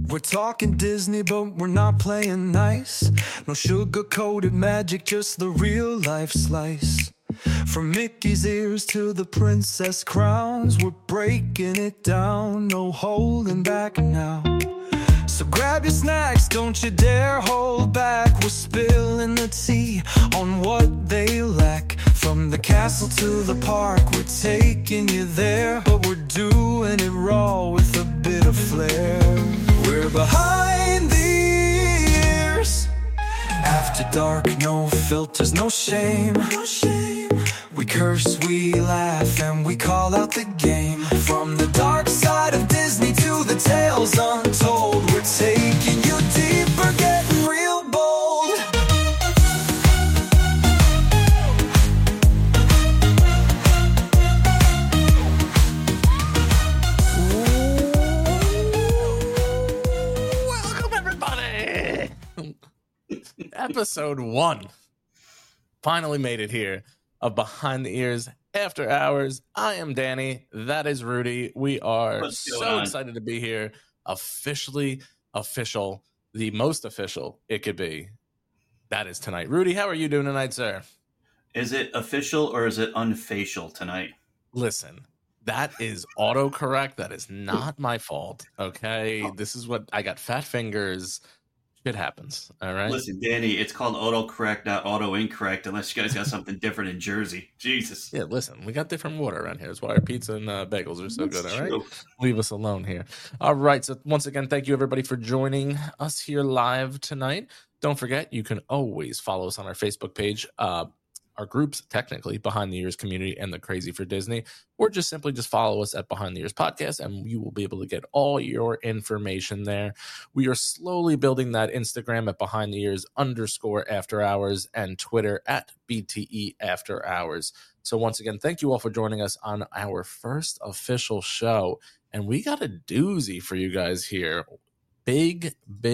We're talking Disney, but we're not playing nice. No sugar-coated magic, just the real life slice. From Mickey's ears to the princess crowns, we're breaking it down, no holding back now. So grab your snacks, don't you dare hold back. We're spilling the tea on what they lack. From the castle to the park, we're taking you there. But we're doing it raw with a bit of flair. We're behind the ears. After dark, no filters, no shame. We curse, we laugh, and we call out the game. From the dark side of Disney to the tales untold, we're taking you deeper, getting real bold. Welcome, everybody! Episode 1 finally made it here of Behind the Ears After Hours. I am Danny. That is Rudy. We are so excited to be here. Officially official, the most official it could be. That is tonight. Rudy, how are you doing tonight, sir? Is it official or is it unfacial tonight? Listen, that is autocorrect. That is not my fault. Okay, this is what I got. Fat fingers. Shit happens. All right. Listen, Danny, it's called autocorrect, not auto incorrect, unless you guys got something different in Jersey. Jesus. Yeah, listen, we got different water around here. That's why our pizza and bagels are so good. All right. Leave us alone here. All right. So once again, thank you everybody for joining us here live tonight. Don't forget, you can always follow us on our Facebook page. Our groups, technically, Behind the Ears Community and the Crazy for Disney, or just simply follow us at Behind the Ears Podcast, and you will be able to get all your information there. We are slowly building that Instagram at Behind the Ears _After Hours and Twitter at BTE After Hours. So once again, thank you all for joining us on our first official show, and we got a doozy for you guys here. Big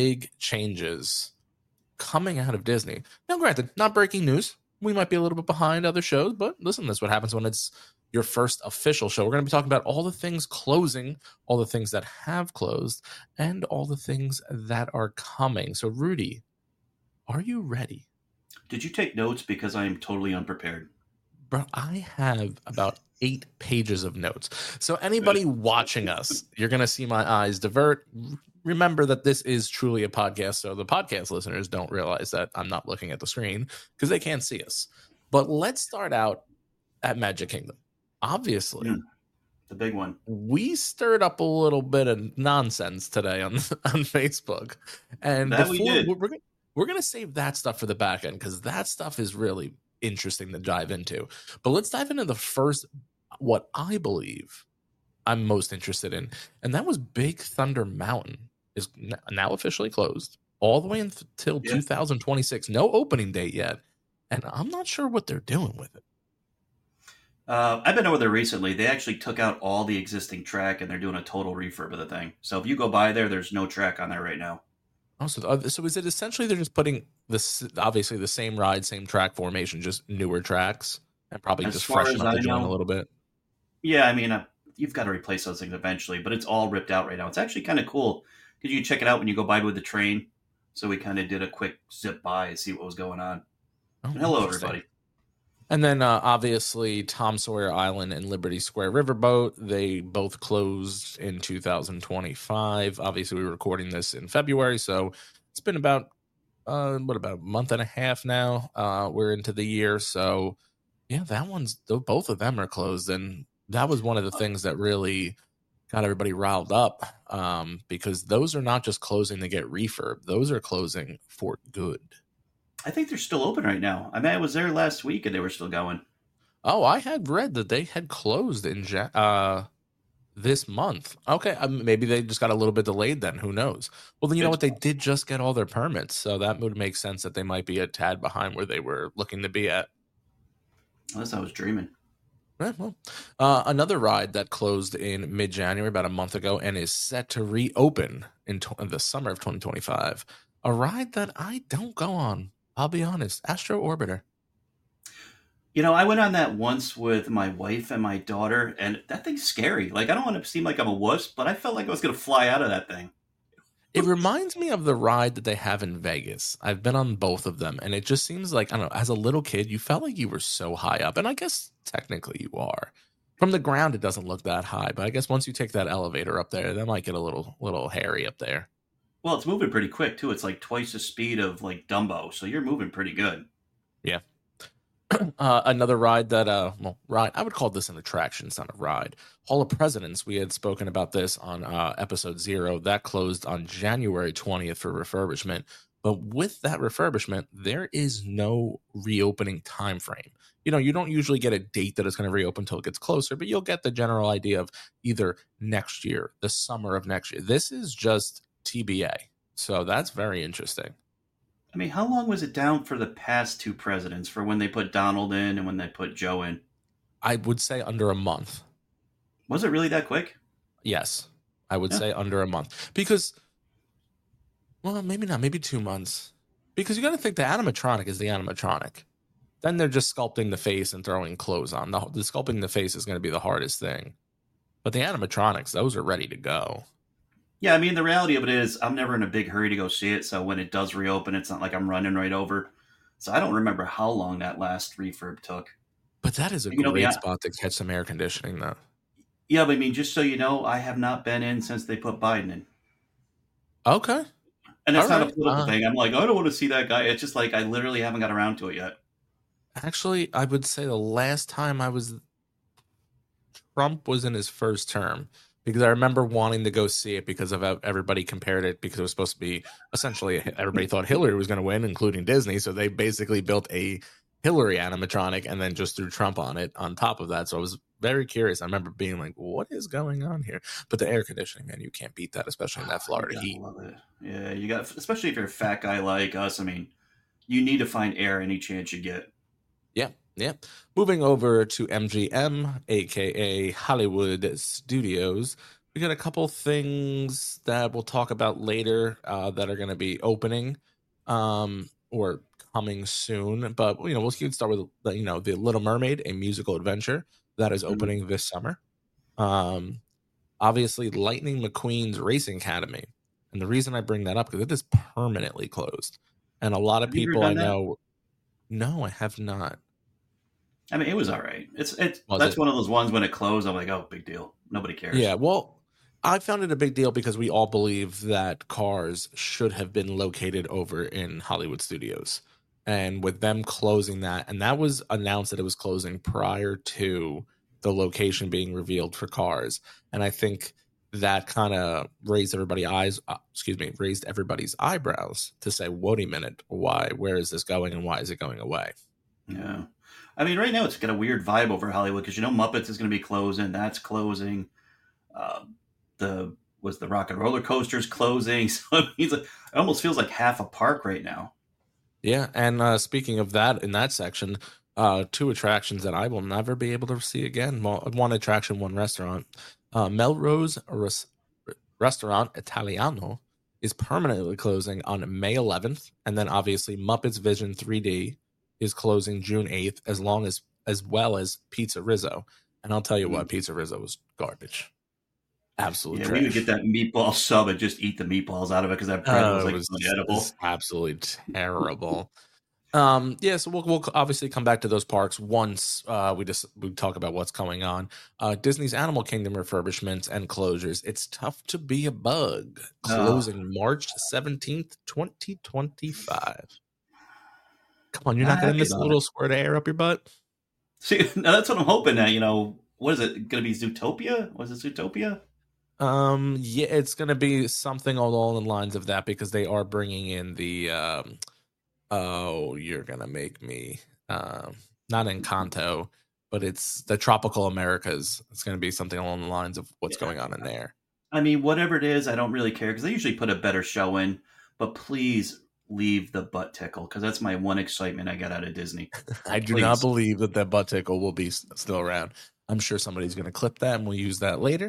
changes coming out of Disney. Now, granted, not breaking news. We might be a little bit behind other shows, but listen, that's what happens when it's your first official show. We're going to be talking about all the things closing, all the things that have closed, and all the things that are coming. So, Rudy, are you ready? Did you take notes? Because I am totally unprepared. Bro, I have about 8 pages of notes. So anybody watching us, you're going to see my eyes divert. Remember that this is truly a podcast, so the podcast listeners don't realize that I'm not looking at the screen because they can't see us. But let's start out at Magic Kingdom. Obviously, the big one. We stirred up a little bit of nonsense today on Facebook, and we're going to save that stuff for the back end because that stuff is really interesting to dive into. But let's dive into the first, what I believe I'm most interested in, and that was Big Thunder Mountain. Is now officially closed all the way until 2026. No opening date yet. And I'm not sure what they're doing with it. I've been over there recently. They actually took out all the existing track and they're doing a total refurb of the thing. So if you go by there, there's no track on there right now. Oh, so is it essentially they're just putting this, obviously the same ride, same track formation, just newer tracks and probably just freshen up the joint a little bit? Yeah, I mean, you've got to replace those things eventually, but it's all ripped out right now. It's actually kind of cool. Because you can check it out when you go by with the train. So we kind of did a quick zip by and see what was going on. Oh, hello, everybody. And then obviously Tom Sawyer Island and Liberty Square Riverboat, they both closed in 2025. Obviously, we were recording this in February, so it's been about a month and a half now. We're into the year, so yeah, both of them are closed, and that was one of the things that really got everybody riled up, because those are not just closing to get refurb; those are closing for good. I think they're still open right now. I mean, I was there last week and they were still going. Oh, I had read that they had closed in this month. Okay, maybe they just got a little bit delayed then. Who knows? Well, then you know what? They did just get all their permits, so that would make sense that they might be a tad behind where they were looking to be at. Unless I was dreaming. Well, another ride that closed in mid-January, about a month ago, and is set to reopen in the summer of 2025. A ride that I don't go on, I'll be honest. Astro Orbiter. You know, I went on that once with my wife and my daughter, and that thing's scary. Like, I don't want to seem like I'm a wuss, but I felt like I was going to fly out of that thing. It reminds me of the ride that they have in Vegas. I've been on both of them, and it just seems like, I don't know, as a little kid, you felt like you were so high up, and I guess technically you are. From the ground, it doesn't look that high, but I guess once you take that elevator up there, that might get a little hairy up there. Well, it's moving pretty quick too. It's like twice the speed of like Dumbo, so you're moving pretty good. Yeah. Another ride that, ride, I would call this an attraction, it's not a ride. Hall of Presidents, we had spoken about this on episode 0. That closed on January 20th for refurbishment. But with that refurbishment, there is no reopening time frame. You know, you don't usually get a date that it's going to reopen until it gets closer, but you'll get the general idea of either next year, the summer of next year. This is just TBA. So that's very interesting. I mean, how long was it down for the past 2 presidents, for when they put Donald in and when they put Joe in? I would say under a month. Was it really that quick? Yes, I would say under a month. Because, well, maybe not, maybe 2 months. Because you got to think the animatronic is the animatronic. Then they're just sculpting the face and throwing clothes on. The sculpting the face is going to be the hardest thing. But the animatronics, those are ready to go. Yeah, I mean, the reality of it is I'm never in a big hurry to go see it, so when it does reopen, it's not like I'm running right over. So I don't remember how long that last refurb took. But that is a great spot to catch some air conditioning, though. Yeah, but I mean, just so you know, I have not been in since they put Biden in. Okay. And it's not a political thing. I'm like, I don't want to see that guy. It's just like I literally haven't got around to it yet. Actually, I would say the last time Trump was in his first term. Because I remember wanting to go see it because of everybody compared it, because it was supposed to be essentially, everybody thought Hillary was going to win, including Disney. So they basically built a Hillary animatronic and then just threw Trump on it on top of that. So I was very curious. I remember being like, what is going on here? But the air conditioning, man, you can't beat that, especially in that Florida heat. Love it. Yeah, you got, especially if you're a fat guy like us. I mean, you need to find air any chance you get. Yeah. Moving over to MGM, aka Hollywood Studios, we got a couple things that we'll talk about later that are going to be opening or coming soon. But we'll start with the Little Mermaid, a musical adventure that is opening this summer. Obviously, Lightning McQueen's Racing Academy, and the reason I bring that up because it is permanently closed, and a lot of people I know. No, I have not. I mean, it was all right. That's one of those ones when it closed, I'm like, oh, big deal. Nobody cares. Yeah, well, I found it a big deal because we all believe that Cars should have been located over in Hollywood Studios. And with them closing that, and that was announced that it was closing prior to the location being revealed for Cars. And I think that kind of raised everybody's eyebrows to say, wait a minute, where is this going and why is it going away? Yeah. I mean, right now it's got a weird vibe over Hollywood because Muppets is going to be closing. That's closing. The Rock and Roller Coaster's closing. So it almost feels like half a park right now. Yeah, and speaking of that, in that section, 2 attractions that I will never be able to see again. Well, 1 attraction, 1 restaurant. Melrose Restaurant Italiano is permanently closing on May 11th, and then obviously Muppets Vision 3D is closing June 8th, as well as Pizza Rizzo. And I'll tell you what, Pizza Rizzo was garbage. Absolutely trash. We would get that meatball sub and just eat the meatballs out of it because that bread was unedible. Absolutely terrible. So we'll obviously come back to those parks once we talk about what's going on. Disney's Animal Kingdom refurbishments and closures. It's Tough to Be a Bug, closing March 17th, 2025. Come on, you're not going to miss a little squirt of air up your butt? See, now that's what I'm hoping that, what is it going to be? Zootopia? Was it Zootopia? Yeah, it's going to be something along the lines of that because they are bringing in the, you're going to make me, not Encanto, but it's the Tropical Americas. It's going to be something along the lines of what's going on in there. I mean, whatever it is, I don't really care because they usually put a better show in, but please leave the butt tickle because that's my one excitement I got out of Disney. I do not believe that butt tickle will be still around. I'm sure somebody's going to clip that and we'll use that later.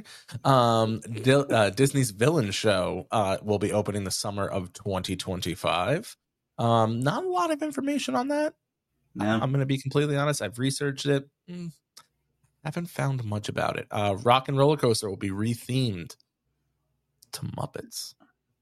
Disney's Villain Show will be opening the summer of 2025. Not a lot of information on that. No. I'm going to be completely honest. I've researched it. Haven't found much about it. Rock and Roller Coaster will be rethemed to Muppets.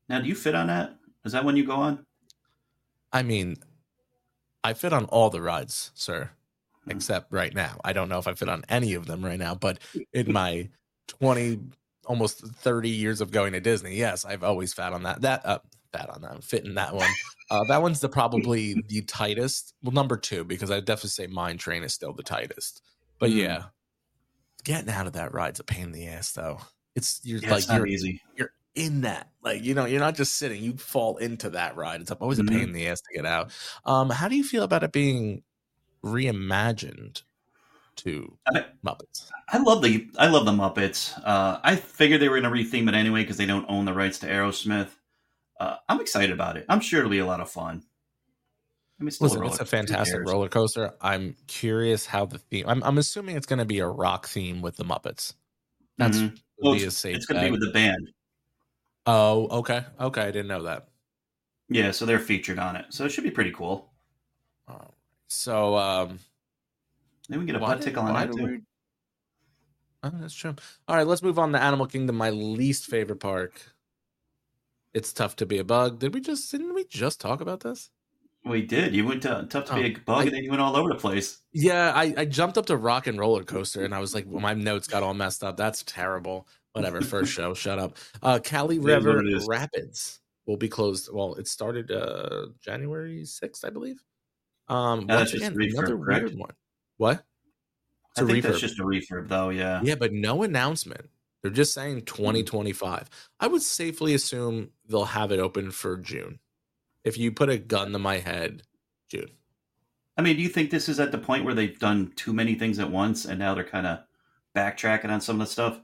Now, do you fit on that? Is that when you go on? I mean, I fit on all the rides, sir, Hmm. except right now. I don't know if I fit on any of them right now, but in my 20, almost 30 years of going to Disney, yes, I've always fit in that one. That one's probably the tightest. Well, number two, because I definitely say Mine Train is still the tightest. But Hmm. yeah, getting out of that ride's a pain in the ass, though. You're Yeah, like it's not easy. you're in that, like, you're not just sitting, you fall into that ride. It's always a pain Hmm. in the ass to get out. How do you feel about it being reimagined to I, Muppets? I love the Muppets. I figured they were going to retheme it anyway because they don't own the rights to Aerosmith. I'm excited about it. I'm sure it'll be a lot of fun. I mean, it's still a Listen, roller it's a coaster. Who fantastic cares? roller coaster. I'm curious how the theme. I'm assuming it's going to be a rock theme with the Muppets. That's Hmm. would Well, be a safe it's going to be bet. with the band. Oh, okay, okay. I didn't know that. Yeah, so they're featured on it. So it should be pretty cool. Oh, so, Then we get a butt tickle on why that do too. we? Oh, that's true. All right, let's move on to Animal Kingdom, my least favorite park. It's tough to be a bug. Didn't we just talk about this? We did. You went to Tough to Be Oh, a Bug, I and then you went all over the place. yeah, I jumped up to Rock and Roller Coaster and I was like, well, my notes got all messed up. That's terrible. Whatever. First show, shut up. Cali It is what River it is. Rapids will be closed. Well, it started January 6th, I believe. Yeah, that's Once just a again, another refurb, weird correct? one. What? It's I a think that's refurb. just a refurb, though. Yeah. Yeah, but no announcement. They're just saying Hmm. 2025. I would safely assume they'll have it open for June. If you put a gun to my head, June. I mean, do you think this is at the point where they've done too many things at once, and now they're kind of backtracking on some of the stuff?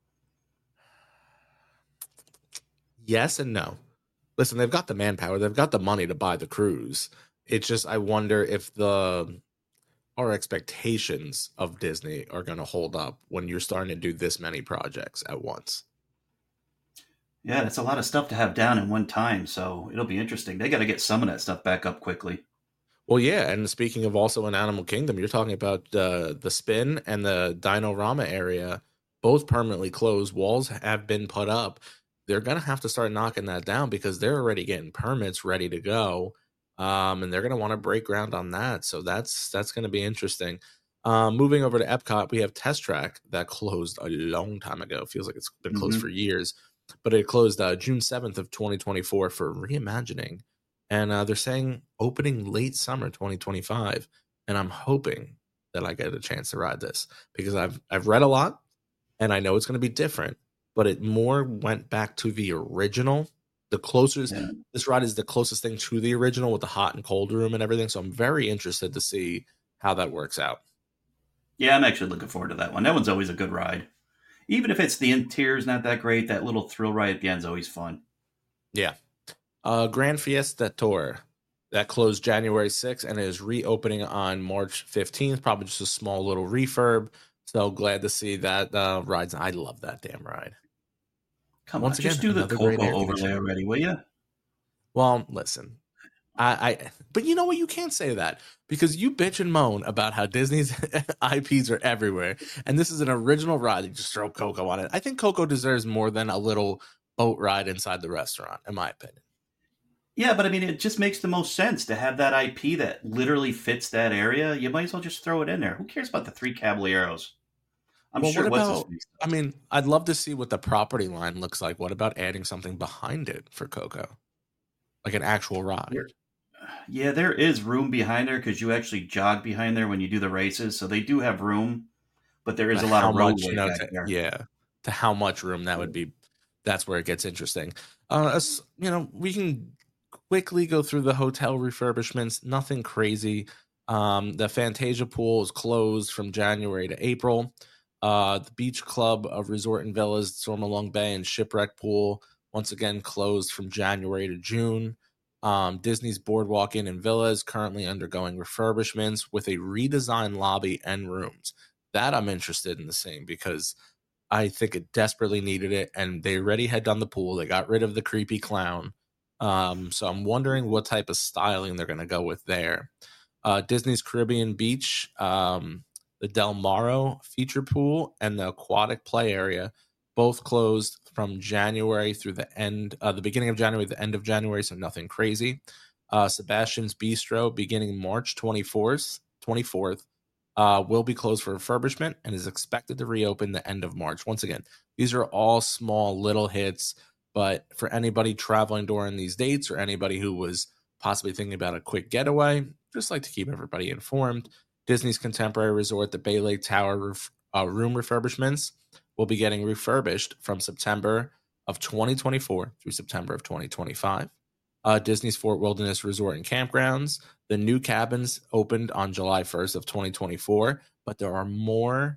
Yes and no. Listen, they've got the manpower, they've got the money to buy the cruise. It's just I wonder if our expectations of Disney are going to hold up when you're starting to do this many projects at once. Yeah, that's a lot of stuff to have down in one time, so it'll be interesting. They got to get some of that stuff back up quickly. Well, yeah, and speaking of also in Animal Kingdom, you're talking about the Spin and the Dino-Rama area, both permanently closed. Walls have been put up. They're gonna have to start knocking that down because they're already getting permits ready to go, and they're gonna want to break ground on that. So that's gonna be interesting. Moving over to Epcot, we have Test Track that closed a long time ago. Feels like it's been closed Hmm. for years, but it closed June 7th of 2024 for reimagining, and they're saying opening late summer 2025. And I'm hoping that I get a chance to ride this because I've read a lot and I know it's going to be different, but it more went back to the original. The closest Yeah. This ride is the closest thing to the original with the hot and cold room and everything. So I'm very interested to see how that works out. Yeah, I'm actually looking forward to that one. That one's always a good ride. Even if it's the interior's not that great, that little thrill ride at the end's always fun. Yeah. Grand Fiesta Tour that closed January 6th and is reopening on March 15th. Probably just a small little refurb. So glad to see that rides. I love that damn ride. Come on, Once just again, do the another great Coco air overlay conditioning. already, will you? Well, listen, but you know what? You can't say that because you bitch and moan about how Disney's IPs are everywhere, and this is an original ride. You just throw Coco on it. I think Coco deserves more than a little boat ride inside the restaurant, in my opinion. Yeah, but I mean, it just makes the most sense to have that IP that literally fits that area. You might as well just throw it in there. Who cares about the three Caballeros? I'm Well, what sure what's his about? face I does. mean, I'd love to see what the property line looks like. What about adding something behind it for Coco, like an actual ride? Yeah, there is room behind there because you actually jog behind there when you do the races. So they do have room, but there is But a lot how of much, roadway back there. to how much room that would be, that's where it gets interesting. We can quickly go through the hotel refurbishments, nothing crazy. The Fantasia pool is closed from January to April. The Beach Club of Resort and Villas, Stormalong Bay, and Shipwreck Pool, once again closed from January to June. Disney's Boardwalk Inn and Villa is currently undergoing refurbishments with a redesigned lobby and rooms. That I'm interested in the same because I think it desperately needed it, and they already had done the pool. They got rid of the creepy clown. So I'm wondering what type of styling they're going to go with there. Disney's Caribbean Beach, the Del Maro feature pool, and the aquatic play area both closed from January through the beginning of January, the end of January, so nothing crazy. Sebastian's Bistro, beginning March 24th, will be closed for refurbishment and is expected to reopen the end of March. Once again, these are all small little hits, but for anybody traveling during these dates or anybody who was possibly thinking about a quick getaway, just like to keep everybody informed. Disney's Contemporary Resort, the Bay Lake Tower room refurbishments will be getting refurbished from September of 2024 through September of 2025. Disney's Fort Wilderness Resort and Campgrounds, the new cabins opened on July 1st of 2024, but there are more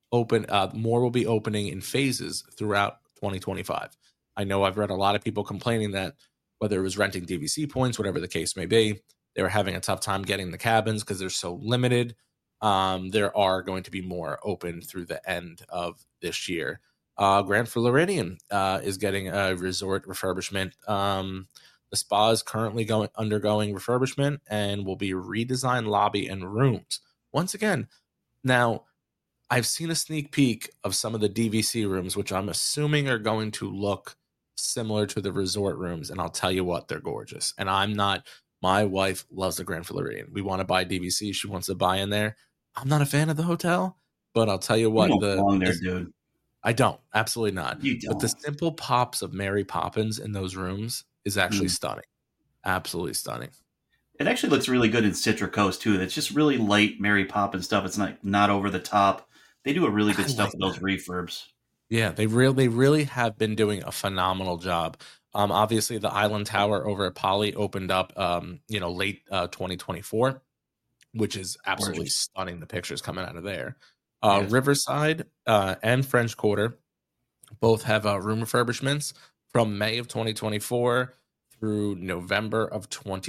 will be opening in phases throughout 2025. I know I've read a lot of people complaining that whether it was renting DVC points, whatever the case may be, they were having a tough time getting the cabins because they're so limited. There are going to be more open through the end of this year. Grand Floridian is getting a resort refurbishment. The spa is currently undergoing refurbishment and will be redesigned lobby and rooms. Once again, now I've seen a sneak peek of some of the DVC rooms, which I'm assuming are going to look similar to the resort rooms. And I'll tell you what, they're gorgeous. And my wife loves the Grand Floridian. We want to buy DVC. She wants to buy in there. I'm not a fan of the hotel, but I'll tell you what. You don't belong there, dude. I don't. Absolutely not. You don't. But the simple pops of Mary Poppins in those rooms is actually stunning. Absolutely stunning. It actually looks really good in Citra Coast, too. It's just really light Mary Poppins stuff. It's not over the top. They do a really good stuff with those refurbs. Yeah, they really have been doing a phenomenal job. Obviously, the Island Tower over at Poly opened up, late 2024, which is absolutely stunning. The pictures coming out of there. Riverside and French Quarter both have room refurbishments from May of 2024 through November of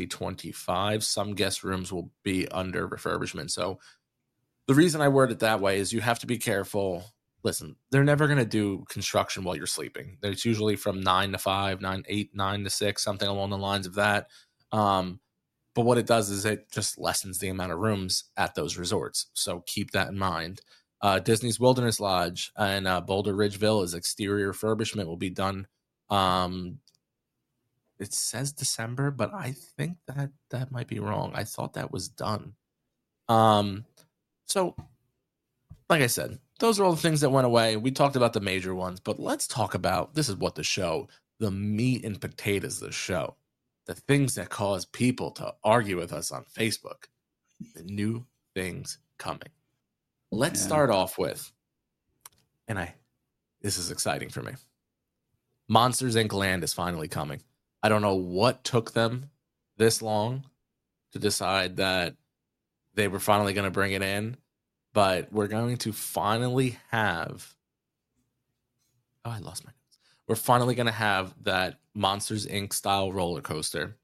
2025. Some guest rooms will be under refurbishment. So the reason I word it that way is you have to be careful. Listen, they're never going to do construction while you're sleeping. It's usually from 9 to 5, 9 to 6, something along the lines of that. But what it does is it just lessens the amount of rooms at those resorts. So keep that in mind. Disney's Wilderness Lodge and Boulder Ridge Villa's exterior refurbishment will be done. It says December, but I think that might be wrong. I thought that was done. So, like I said, those are all the things that went away. We talked about the major ones, but let's talk about, this is what the meat and potatoes of the show, the things that cause people to argue with us on Facebook, the new things coming. Let's start off with, this is exciting for me. Monsters Inc. Land is finally coming. I don't know what took them this long to decide that they were finally going to bring it in, but we're going to finally have. Oh, I lost my notes. We're finally going to have that Monsters Inc. style roller coaster.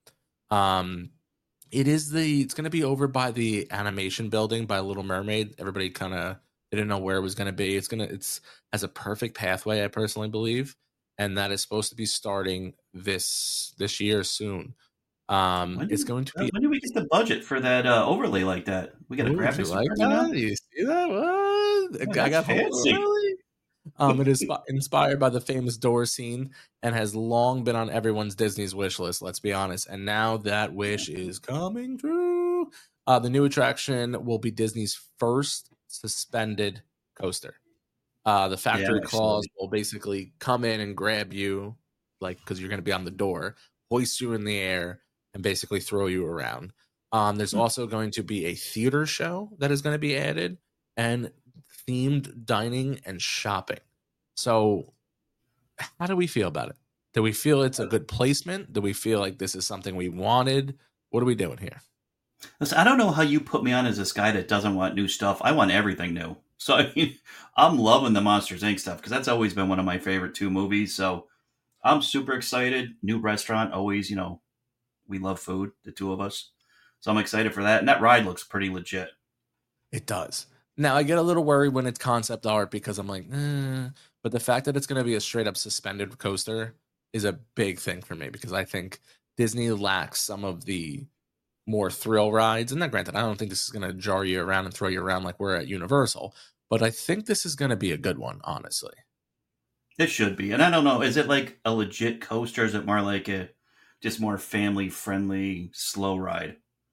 It's going to be over by the animation building by Little Mermaid. Everybody they didn't know where it was going to be. It's has a perfect pathway, I personally believe, and that is supposed to be starting this year soon. It's going to be. When do we get the budget for that overlay like that? We got a graphics like that. You see that? What? I got fancy. It is inspired by the famous door scene and has long been on everyone's Disney's wish list, let's be honest. And now that wish is coming true. The new attraction will be Disney's first suspended coaster. The factory claws will basically come in and grab you, because you're going to be on the door, hoist you in the air, and basically throw you around. There's also going to be a theater show that is going to be added, and themed dining and shopping. So how do we feel about it? Do we feel it's a good placement? Do we feel like this is something we wanted? What are we doing here? Listen, I don't know how you put me on as this guy that doesn't want new stuff. I want everything new. So I mean, I'm loving the Monsters Inc. stuff because that's always been one of my favorite 2 movies. So I'm super excited. New restaurant, always, we love food, the 2 of us. So I'm excited for that. And that ride looks pretty legit. It does. Now, I get a little worried when it's concept art because I'm like, but the fact that it's going to be a straight up suspended coaster is a big thing for me because I think Disney lacks some of the more thrill rides. And now, granted, I don't think this is going to jar you around and throw you around like we're at Universal, but I think this is going to be a good one, honestly. It should be. And I don't know, is it like a legit coaster? Or is it more like a just more family friendly slow ride?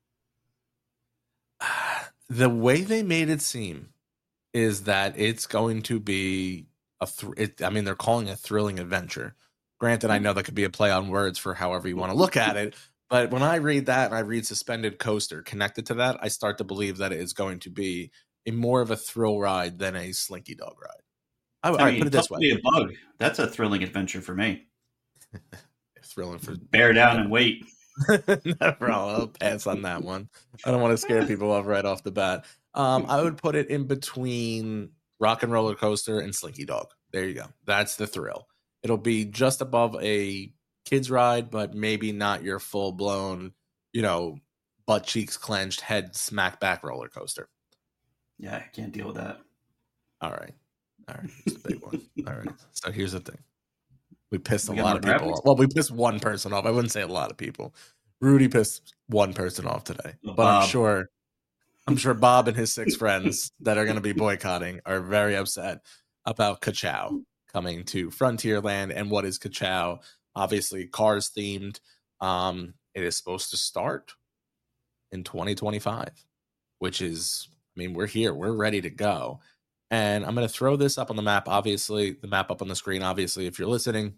The way they made it seem is that it's going to be I mean, they're calling it a thrilling adventure. Granted, I know that could be a play on words for however you want to look at it. But when I read that and I read suspended coaster connected to that, I start to believe that it is going to be a more of a thrill ride than a Slinky Dog ride. All right, put it this way. A bug. That's a thrilling adventure for me. Thrilling for bear down and wait. Never, I'll pass on that one. I don't want to scare people off right off the bat. I would put it in between Rock and Roller Coaster and Slinky Dog. There you go. That's the thrill. It'll be just above a kids ride, but maybe not your full blown, butt cheeks clenched, head smack back roller coaster. Yeah, I can't deal with that. All right. It's a big one. All right. So here's the thing. We pissed a lot of people off. Well, we pissed one person off. I wouldn't say a lot of people. Rudy pissed one person off today. But Bob. I'm sure Bob and his 6 friends that are going to be boycotting are very upset about Ka-Chow coming to Frontierland. And what is Ka-Chow? Obviously, Cars themed. It is supposed to start in 2025, which is, we're here. We're ready to go. And I'm going to throw this up on the map. Obviously, the map up on the screen. Obviously, if you're listening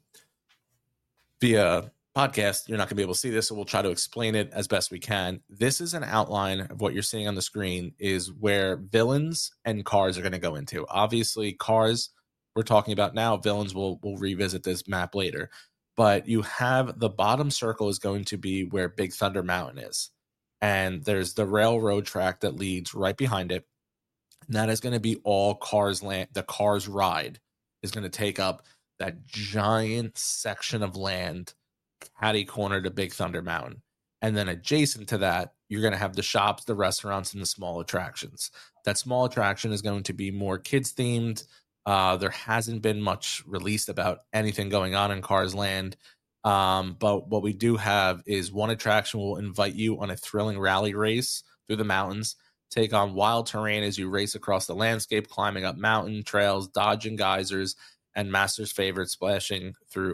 via podcast, you're not going to be able to see this, so we'll try to explain it as best we can. This is an outline of what you're seeing on the screen is where Villains and Cars are going to go into. Obviously, Cars we're talking about now. Villains will revisit this map later. But you have the bottom circle is going to be where Big Thunder Mountain is. And there's the railroad track that leads right behind it. And that is going to be all Cars land. The Cars ride is going to take up that giant section of land catty corner to Big Thunder Mountain. And then adjacent to that, you're going to have the shops, the restaurants, and the small attractions. That small attraction is going to be more kids themed. There hasn't been much released about anything going on in Cars Land. But what we do have is one attraction will invite you on a thrilling rally race through the mountains. Take on wild terrain as you race across the landscape, climbing up mountain trails, dodging geysers, and Mater's favorite splashing through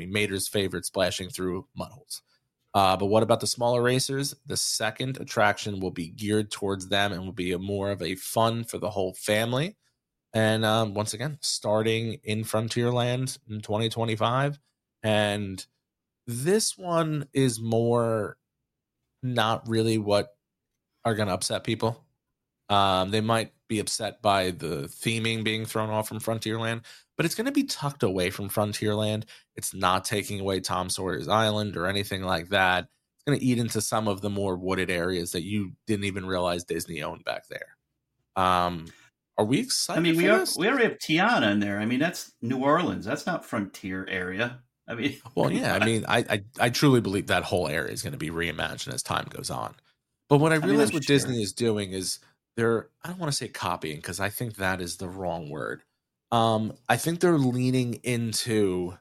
mud holes. But what about the smaller racers? The second attraction will be geared towards them and will be more of a fun for the whole family. And once again, starting in Frontierland in 2025. And this one is more not really what are going to upset people. They might be upset by the theming being thrown off from Frontierland, but it's going to be tucked away from Frontierland. It's not taking away Tom Sawyer's Island or anything like that. It's going to eat into some of the more wooded areas that you didn't even realize Disney owned back there. Are we excited? We already have Tiana in there. That's New Orleans. That's not Frontier area. Well, yeah. I truly believe that whole area is going to be reimagined as time goes on. But what I realize what Disney is doing is I don't want to say copying because I think that is the wrong word. I think they're leaning into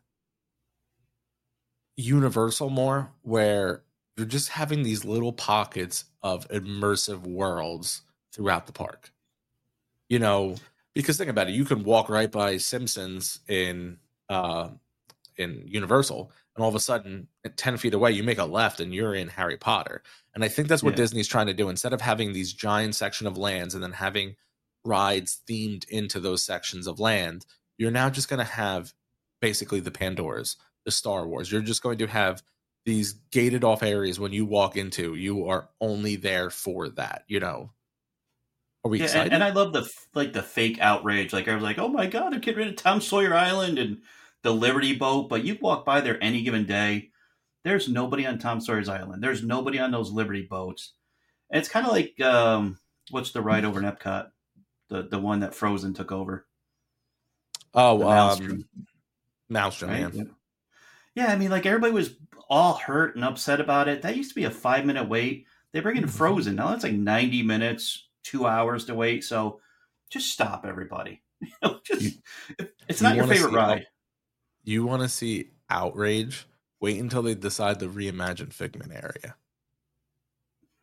Universal more, where you're just having these little pockets of immersive worlds throughout the park. Because think about it, you can walk right by Simpsons in Universal, and all of a sudden, at 10 feet away, you make a left and you're in Harry Potter. And I think that's what Disney's trying to do. Instead of having these giant section of lands and then having rides themed into those sections of land, you're now just going to have basically the Pandoras, the Star Wars. You're just going to have these gated off areas when you walk into, you are only there for that, Are we excited? And I love the fake outrage. I was like, oh my God, they're getting rid of Tom Sawyer Island and the Liberty Boat. But you walk by there any given day, there's nobody on Tom Sawyer's Island. There's nobody on those Liberty Boats. And it's kind of like, what's the ride over in Epcot? The one that Frozen took over. Oh, Maelstrom, right? man. Yeah, everybody was all hurt and upset about it. That used to be a 5-minute wait. They bring in Frozen. Now it's like 90 minutes, 2 hours to wait. So just stop, everybody. It's not your favorite ride. You want to see outrage? Wait until they decide to reimagine Figment area.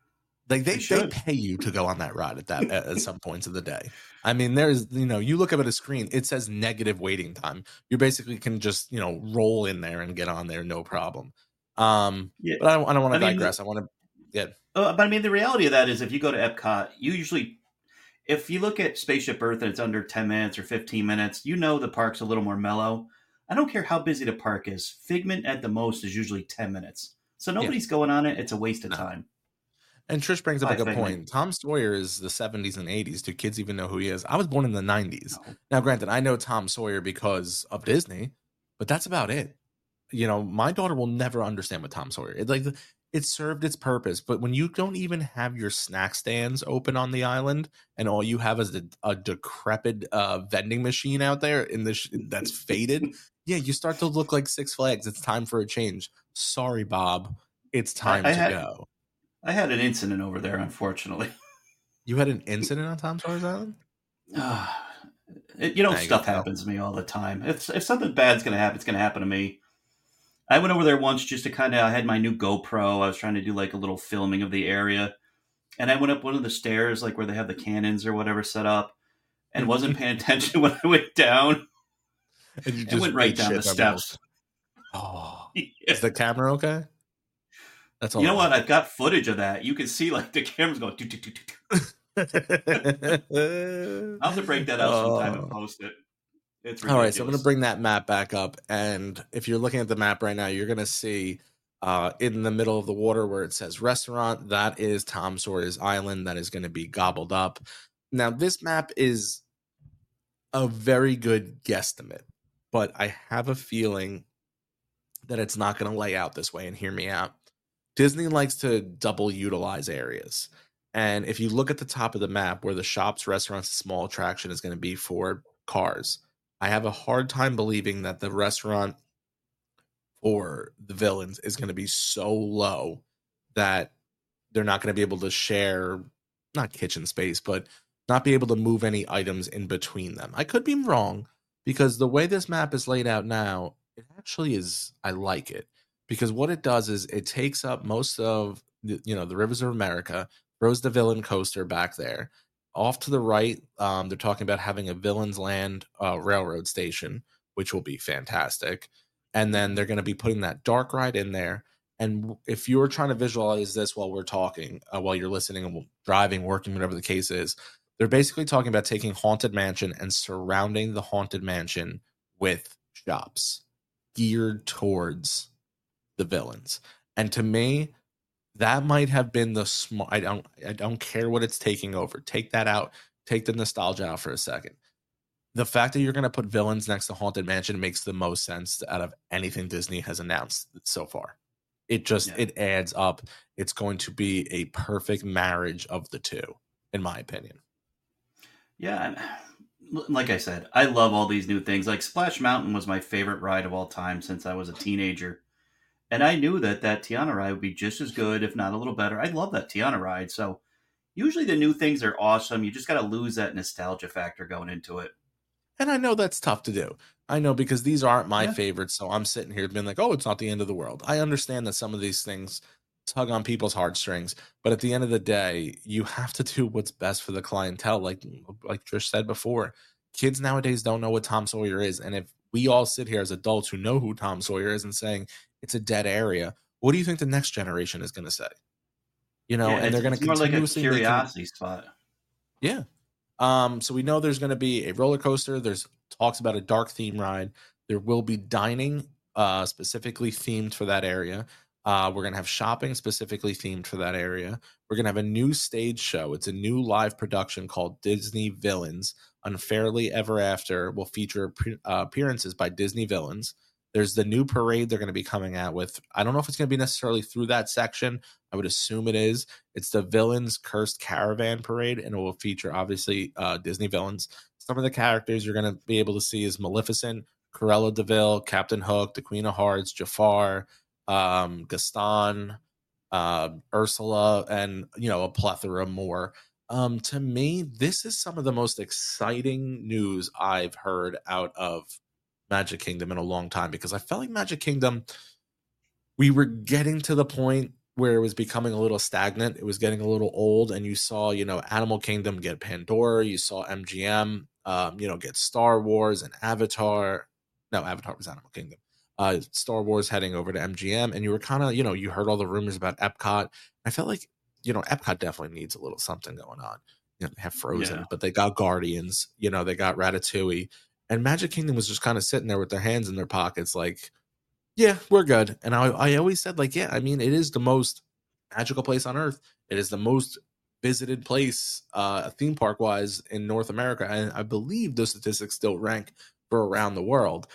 Like they pay you to go on that ride at some points of the day. I mean, there's, you look up at a screen, it says negative waiting time. You basically can just, roll in there and get on there, no problem. But I don't want to digress. I want to get. But I mean, the reality of that is, if you go to Epcot, you usually, if you look at Spaceship Earth and it's under 10 minutes or 15 minutes, the park's a little more mellow. I don't care how busy the park is. Figment at the most is usually 10 minutes. So nobody's going on it. It's a waste of time. And Trish brings up a good point. Tom Sawyer is the 70s and 80s. Do kids even know who he is? I was born in the 90s. No. Now, granted, I know Tom Sawyer because of Disney, but that's about it. My daughter will never understand what Tom Sawyer is. Like, it served its purpose, but when you don't even have your snack stands open on the island and all you have is a decrepit vending machine out there that's faded, you start to look like Six Flags. It's time for a change. Sorry, Bob. It's time to go. I had an incident over there, unfortunately. You had an incident on Tom Sawyer's Island? Stuff happens to me all the time. If something bad's going to happen, it's going to happen to me. I went over there once just to I had my new GoPro. I was trying to do like a little filming of the area. And I went up one of the stairs, like where they have the cannons or whatever set up, and wasn't paying attention when I went down. And you just went right down the steps. Oh, is the camera okay? That's all. You know what? I've got footage of that. You can see like the camera's going. I'll have to break that out sometime and post it. It's ridiculous. All right, so I'm going to bring that map back up, and if you're looking at the map right now, you're going to see in the middle of the water where it says restaurant. That is Tom Sawyer's Island. That is going to be gobbled up. Now, this map is a very good guesstimate, but I have a feeling that it's not going to lay out this way. And hear me out. Disney likes to double utilize areas. And if you look at the top of the map where the shops, restaurants, small attraction is going to be for cars, I have a hard time believing that the restaurant for the villains is going to be so low that they're not going to be able to share, not kitchen space, but not be able to move any items in between them. I could be wrong because the way this map is laid out now, it actually is, I like it. Because what it does is it takes up most of the Rivers of America, throws the villain coaster back there. Off to the right, they're talking about having a Villain's Land railroad station, which will be fantastic. And then they're going to be putting that dark ride in there. And if you're trying to visualize this while we're talking, while you're listening, driving, working, whatever the case is, they're basically talking about taking Haunted Mansion and surrounding the Haunted Mansion with shops geared towards the villains. And to me, that might have been the smart. I don't care what it's taking over. Take that out. Take the nostalgia out for a second. The fact that you're going to put villains next to Haunted Mansion makes the most sense out of anything Disney has announced so far. It adds up. It's going to be a perfect marriage of the two, in my opinion. Yeah, like I said, I love all these new things. Like Splash Mountain was my favorite ride of all time since I was a teenager. And I knew that Tiana ride would be just as good, if not a little better. I love that Tiana ride. So usually the new things are awesome. You just got to lose that nostalgia factor going into it. And I know that's tough to do. I know because these aren't my favorites. So I'm sitting here being like, oh, it's not the end of the world. I understand that some of these things tug on people's heartstrings. But at the end of the day, you have to do what's best for the clientele. Like Trish said before, kids nowadays don't know what Tom Sawyer is. And if we all sit here as adults who know who Tom Sawyer is and saying it's a dead area, what do you think the next generation is going to say? And they're going to more like a curiosity spot. Yeah. So we know there's going to be a roller coaster. There's talks about a dark theme ride. There will be dining specifically themed for that area. We're going to have shopping specifically themed for that area. We're going to have a new stage show. It's a new live production called Disney Villains. Unfairly Ever After will feature appearances by Disney villains. There's the new parade they're going to be coming out with. I don't know if it's going to be necessarily through that section. I would assume it is. It's the Villains Cursed Caravan Parade, and it will feature, obviously, Disney villains. Some of the characters you're going to be able to see is Maleficent, Cruella de Vil, Captain Hook, the Queen of Hearts, Jafar, Gaston, Ursula, and, a plethora more. To me, this is some of the most exciting news I've heard out of Magic Kingdom in a long time, because I felt like Magic Kingdom, we were getting to the point where it was becoming a little stagnant. It was getting a little old, and you saw, Animal Kingdom get Pandora. You saw MGM, get Star Wars and Avatar. No, Avatar was Animal Kingdom. Star Wars heading over to MGM, and you were kind of, you heard all the rumors about Epcot. I felt like, Epcot definitely needs a little something going on. They have Frozen, but they got Guardians. They got Ratatouille, and Magic Kingdom was just kind of sitting there with their hands in their pockets, like, yeah, we're good. And I always said, like, yeah, I mean, it is the most magical place on earth. It is the most visited place, theme park wise, in North America. And I believe those statistics still rank for around the world.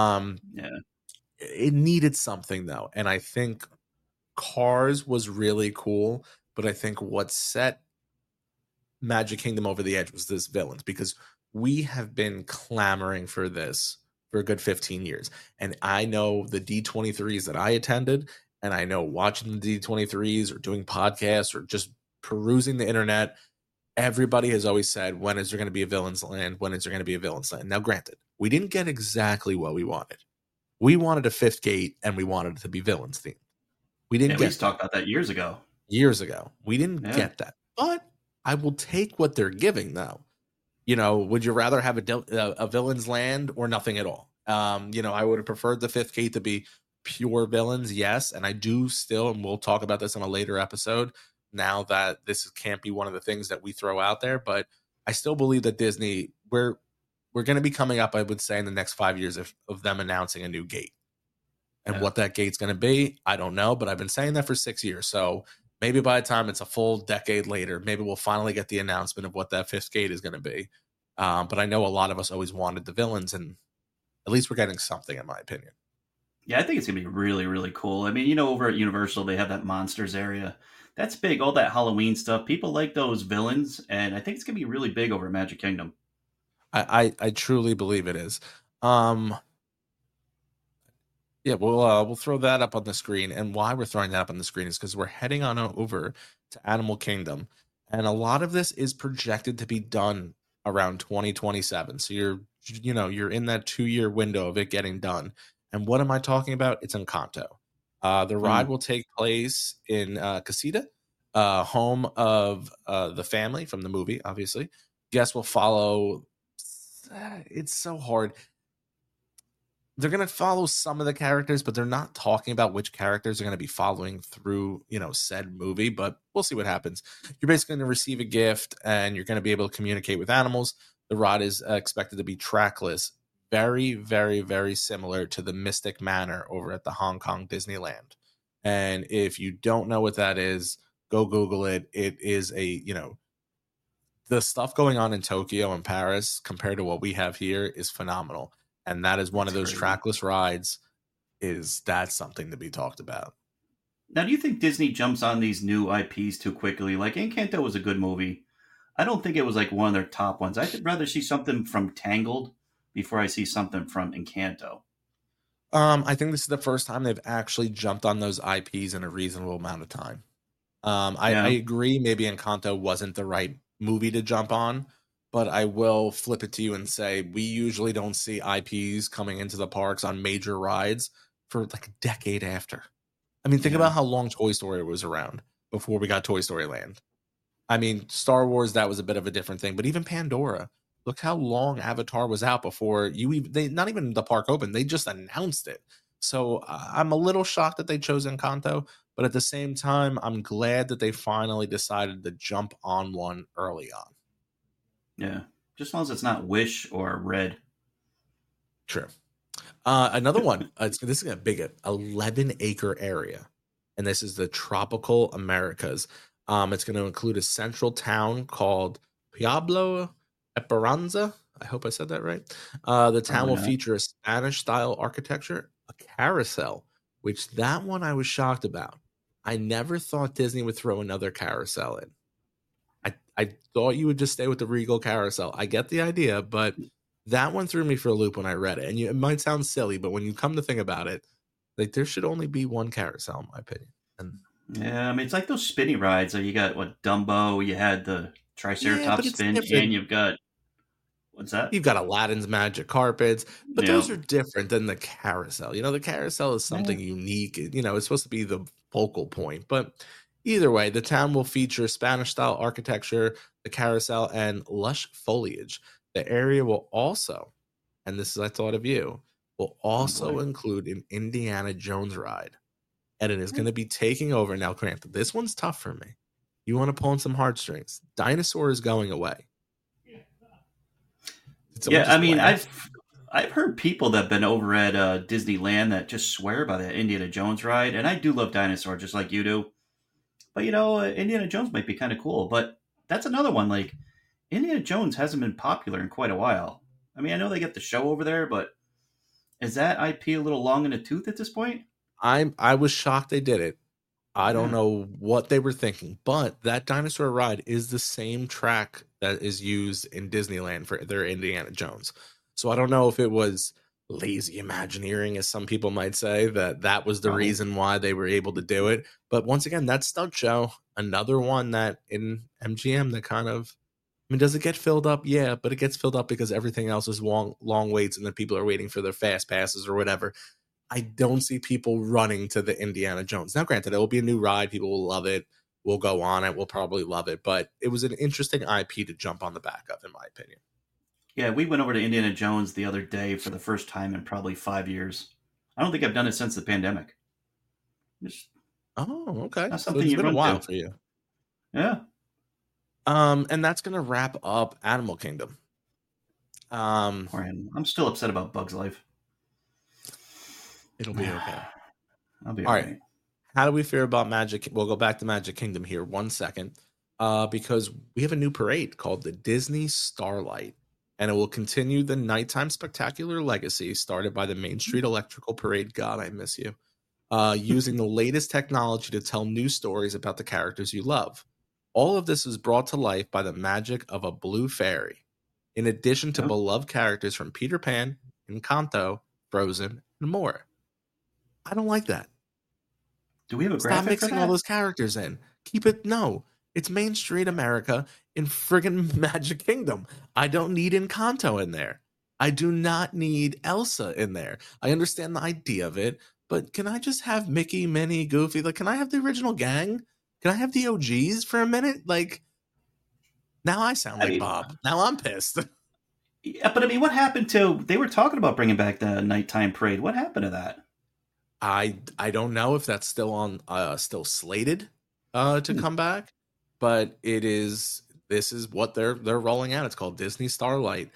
It needed something, though. And I think Cars was really cool. But I think what set Magic Kingdom over the edge was this Villains, because we have been clamoring for this for a good 15 years. And I know the D23s that I attended, and I know watching the D23s or doing podcasts or just perusing the internet, everybody has always said, when is there going to be a Villains Land? When is there going to be a Villains Land? Now, granted, we didn't get exactly what we wanted. We wanted a fifth gate, and we wanted it to be Villains themed. We didn't get talked about that years ago. We didn't get that. But I will take what they're giving, though. Would you rather have a Villains Land or nothing at all? I would have preferred the fifth gate to be pure villains, yes. And I do still, and we'll talk about this on a later episode, now that this can't be one of the things that we throw out there. But I still believe that Disney, we're going to be coming up, I would say, in the next 5 years of them announcing a new gate. And what that gate's going to be, I don't know. But I've been saying that for 6 years. So maybe by the time it's a full decade later, maybe we'll finally get the announcement of what that fifth gate is going to be. But I know a lot of us always wanted the villains, and at least we're getting something, in my opinion. Yeah, I think it's going to be really, really cool. I mean, over at Universal, they have that Monsters area. That's big, all that Halloween stuff. People like those villains, and I think it's going to be really big over at Magic Kingdom. I truly believe it is. Yeah, we'll throw that up on the screen. And why we're throwing that up on the screen is because we're heading on over to Animal Kingdom. And a lot of this is projected to be done around 2027. So you're in that 2-year window of it getting done. And what am I talking about? It's Encanto. The ride will take place in Casita, home of the family from the movie, obviously. Guests will follow. It's so hard. They're going to follow some of the characters, but they're not talking about which characters are going to be following through, said movie, but we'll see what happens. You're basically going to receive a gift, and you're going to be able to communicate with animals. The ride is expected to be trackless, very, very, very similar to the Mystic Manor over at the Hong Kong Disneyland. And if you don't know what that is, go Google it. It is the stuff going on in Tokyo and Paris compared to what we have here is phenomenal. And that is one of those trackless rides. That's something to be talked about. Now, do you think Disney jumps on these new IPs too quickly? Like, Encanto was a good movie. I don't think it was like one of their top ones. I'd rather see something from Tangled before I see something from Encanto. I think this is the first time they've actually jumped on those IPs in a reasonable amount of time. I agree. Maybe Encanto wasn't the right movie to jump on. But I will flip it to you and say we usually don't see IPs coming into the parks on major rides for like a decade after. I mean, think about how long Toy Story was around before we got Toy Story Land. I mean, Star Wars, that was a bit of a different thing. But even Pandora, look how long Avatar was out before not even the park opened. They just announced it. So I'm a little shocked that they chose Encanto. But at the same time, I'm glad that they finally decided to jump on one early on. Yeah, just as long as it's not Wish or Red. True. Another one. This is a big 11-acre area, and this is the Tropical Americas. It's going to include a central town called Pueblo Esperanza. I hope I said that right. The town will feature a Spanish-style architecture, a carousel, which that one I was shocked about. I never thought Disney would throw another carousel in. I thought you would just stay with the Regal carousel. I get the idea, but that one threw me for a loop when I read it. And it might sound silly, but when you come to think about it, like there should only be one carousel, in my opinion. Yeah, I mean, it's like those spinny rides. So you got Dumbo, you had the Triceratops spin, and you've got What's that? You've got Aladdin's magic carpets, but Yeah. those are different than the carousel. You know, the carousel is something unique. You know, it's supposed to be the focal point. But either way, the town will feature Spanish-style architecture, the carousel, and lush foliage. The area will also, and this is I thought of you, will also include an Indiana Jones ride. And it is going to be taking over. Now, granted, this one's tough for me. You want to pull on some heartstrings. Dinosaur is going away. Yeah, I mean, I've heard people that have been over at Disneyland that just swear by that Indiana Jones ride, and I do love Dinosaur just like you do. But you know, Indiana Jones might be kind of cool. But that's another one. Like Indiana Jones hasn't been popular in quite a while. I mean, I know they get the show over there, but is that IP a little long in the tooth at this point? I was shocked they did it. I don't know what they were thinking, but that dinosaur ride is the same track that is used in Disneyland for their Indiana Jones. So I don't know if it was lazy Imagineering, as some people might say, that was the reason why they were able to do it. But once again, that stunt show, another one that in MGM that kind of, I mean, does it get filled up? Yeah, but it gets filled up because everything else is long waits and then people are waiting for their fast passes or whatever. I don't see people running to the Indiana Jones. Now, granted, it will be a new ride. People will love it. We'll go on it. We'll probably love it. But it was an interesting IP to jump on the back of, in my opinion. Yeah, we went over to Indiana Jones the other day for the first time in probably 5 years. I don't think I've done it since the pandemic. Okay. That's something it's been a while for you. Yeah. And that's going to wrap up Animal Kingdom. I'm still upset about Bug's Life. It'll be okay. I'll be all right. How do we feel about Magic? We'll go back to Magic Kingdom here 1 second, because we have a new parade called the Disney Starlight, and it will continue the nighttime spectacular legacy started by the Main Street Electrical Parade. God, I miss you. Using the latest technology to tell new stories about the characters you love. All of this is brought to life by the magic of a blue fairy, in addition to beloved characters from Peter Pan, Encanto, Frozen, and more. I don't like that. Do we have a graphic? Stop mixing all those characters in. Keep it. No, it's Main Street America in friggin' Magic Kingdom. I don't need Encanto in there. I do not need Elsa in there. I understand the idea of it, but can I just have Mickey, Minnie, Goofy? Like, can I have the original gang? Can I have the OGs for a minute? Like, now I sound like Bob. Now I'm pissed. Yeah, but I mean, what happened to? They were talking about bringing back the nighttime parade. What happened to that? I don't know if that's still on, still slated to come back, but this is what they're rolling out. It's called Disney Starlight.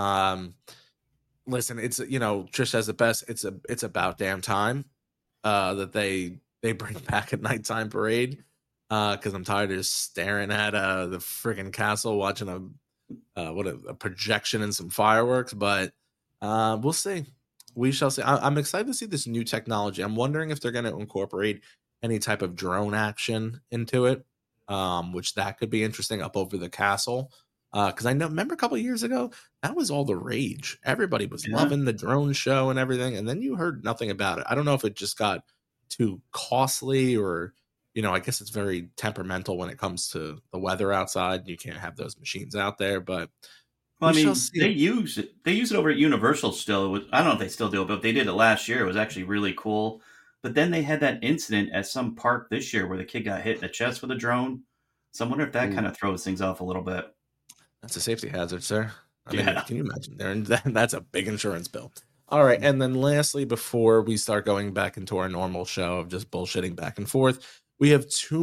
Listen, it's, you know, Trish says it best. It's about damn time that they bring back a nighttime parade, because I'm tired of just staring at the friggin' castle watching a projection and some fireworks. But we'll see. We shall see. I'm excited to see this new technology. I'm wondering if they're going to incorporate any type of drone action into it, which that could be interesting up over the castle. Because remember a couple of years ago, that was all the rage. Everybody was loving the drone show and everything, and then you heard nothing about it. I don't know if it just got too costly, or, you know, I guess it's very temperamental when it comes to the weather outside. You can't have those machines out there, but well, I mean, they use it. They use it over at Universal still. I don't know if they still do it, but they did it last year. It was actually really cool. But then they had that incident at some park this year where the kid got hit in the chest with a drone. So I wonder if that kind of throws things off a little bit. That's a safety hazard, sir. I mean, can you imagine? That's a big insurance bill. All right, and then lastly, before we start going back into our normal show of just bullshitting back and forth, we have two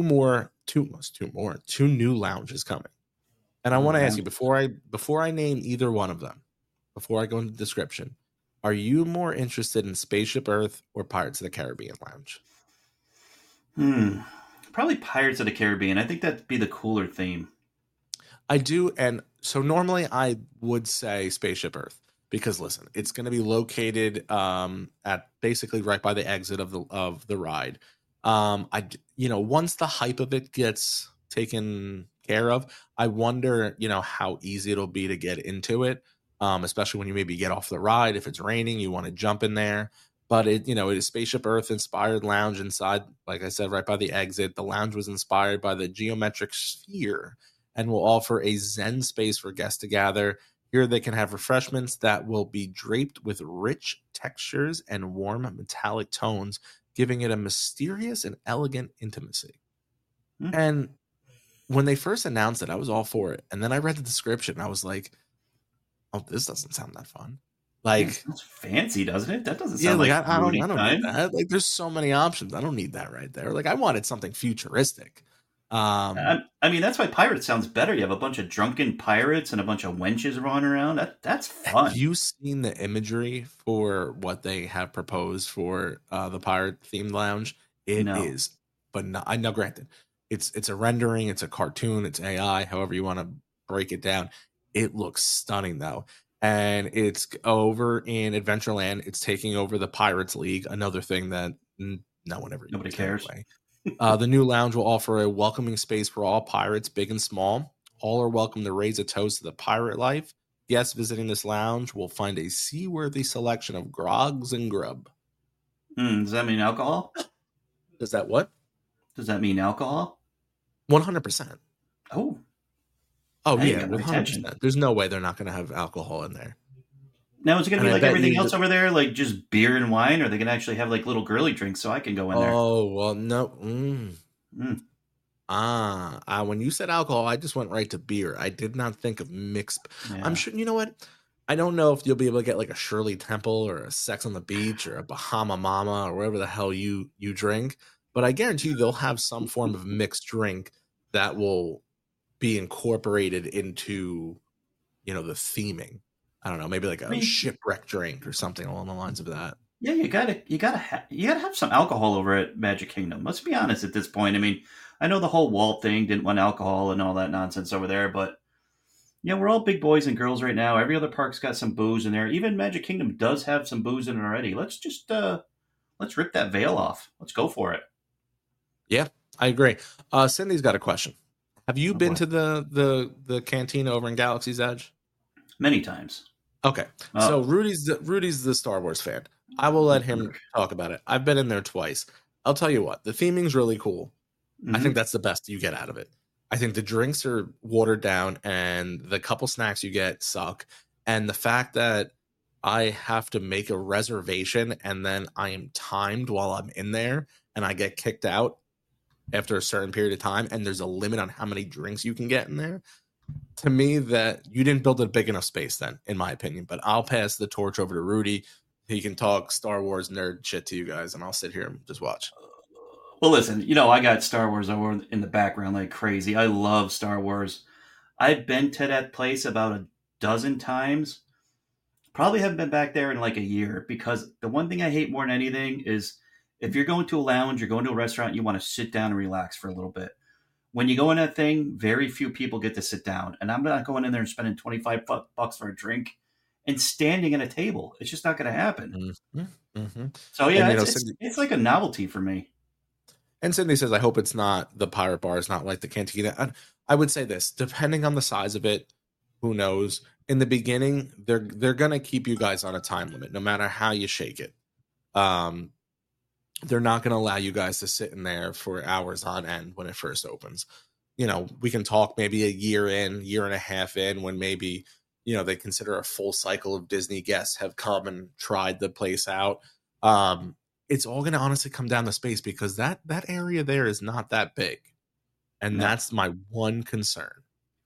new lounges coming. And I want to ask you, before I name either one of them, before I go into the description, are you more interested in Spaceship Earth or Pirates of the Caribbean Lounge? Probably Pirates of the Caribbean. I think that'd be the cooler theme. I do, and so normally I would say Spaceship Earth, because listen, it's going to be located at basically right by the exit of the ride. Once the hype of it gets taken care of, I wonder, how easy it'll be to get into it, especially when you maybe get off the ride. If it's raining, you want to jump in there. But it is Spaceship Earth inspired lounge inside, like I said, right by the exit. The lounge was inspired by the geometric sphere and will offer a Zen space for guests to gather, Here they can have refreshments that will be draped with rich textures and warm metallic tones, giving it a mysterious and elegant intimacy. And when they first announced it, I was all for it. And then I read the description and I was like, oh, this doesn't sound that fun. Like, it sounds fancy, doesn't it? That doesn't sound I don't need that. Like, there's so many options. I don't need that right there. Like, I wanted something futuristic. I mean, that's why Pirates sounds better. You have a bunch of drunken pirates and a bunch of wenches running around. That's fun. Have you seen the imagery for what they have proposed for the pirate themed lounge? It is, but I know. Granted, it's a rendering, it's a cartoon, it's AI. However you want to break it down, it looks stunning though. And it's over in Adventureland. It's taking over the Pirates League, another thing that nobody cares. The new lounge will offer a welcoming space for all pirates, big and small. All are welcome to raise a toast to the pirate life. Guests visiting this lounge will find a seaworthy selection of grogs and grub. Does that mean alcohol? Does that what? Does that mean alcohol? 100%. Oh, yeah, 100%. There's no way they're not going to have alcohol in there. Now, is it going to be like everything else over there, like just beer and wine, or are they going to actually have like little girly drinks so I can go in there? Oh, well, no. When you said alcohol, I just went right to beer. I did not think of mixed. Yeah. I'm sure, you know what? I don't know if you'll be able to get like a Shirley Temple or a Sex on the Beach or a Bahama Mama or whatever the hell you drink, but I guarantee you they'll have some form of mixed drink that will be incorporated into, the theming. I don't know, maybe like a shipwreck drink or something along the lines of that. Yeah, you gotta have some alcohol over at Magic Kingdom. Let's be honest at this point. I mean, I know the whole Walt thing didn't want alcohol and all that nonsense over there, but we're all big boys and girls right now. Every other park's got some booze in there. Even Magic Kingdom does have some booze in it already. Let's just let's rip that veil off. Let's go for it. Yeah, I agree. Cindy's got a question. Have you been to the cantina over in Galaxy's Edge? Many times. Okay, so Rudy's the Star Wars fan. I will let him talk about it. I've been in there twice. I'll tell you what, the theming's really cool. Mm-hmm. I think that's the best you get out of it. I think the drinks are watered down and the couple snacks you get suck. And the fact that I have to make a reservation and then I am timed while I'm in there and I get kicked out after a certain period of time and there's a limit on how many drinks you can get in there. To me, that you didn't build a big enough space then, in my opinion. But I'll pass the torch over to Rudy. He can talk Star Wars nerd shit to you guys, and I'll sit here and just watch. Well, listen, I got Star Wars over in the background like crazy. I love Star Wars. I've been to that place about a dozen times. Probably haven't been back there in like a year because the one thing I hate more than anything is if you're going to a lounge, you're going to a restaurant, you want to sit down and relax for a little bit. When you go in that thing, very few people get to sit down. And I'm not going in there and spending $25 for a drink and standing at a table. It's just not going to happen. Mm-hmm. Mm-hmm. So, yeah, it's like a novelty for me. And Cindy says, I hope it's not the pirate bar. It's not like the cantina. I would say this, depending on the size of it, who knows? In the beginning, they're going to keep you guys on a time limit, no matter how you shake it. They're not going to allow you guys to sit in there for hours on end when it first opens. We can talk maybe a year and a half in when maybe, they consider a full cycle of Disney guests have come and tried the place out. It's all going to honestly come down to space because that area there is not that big. And that's my one concern.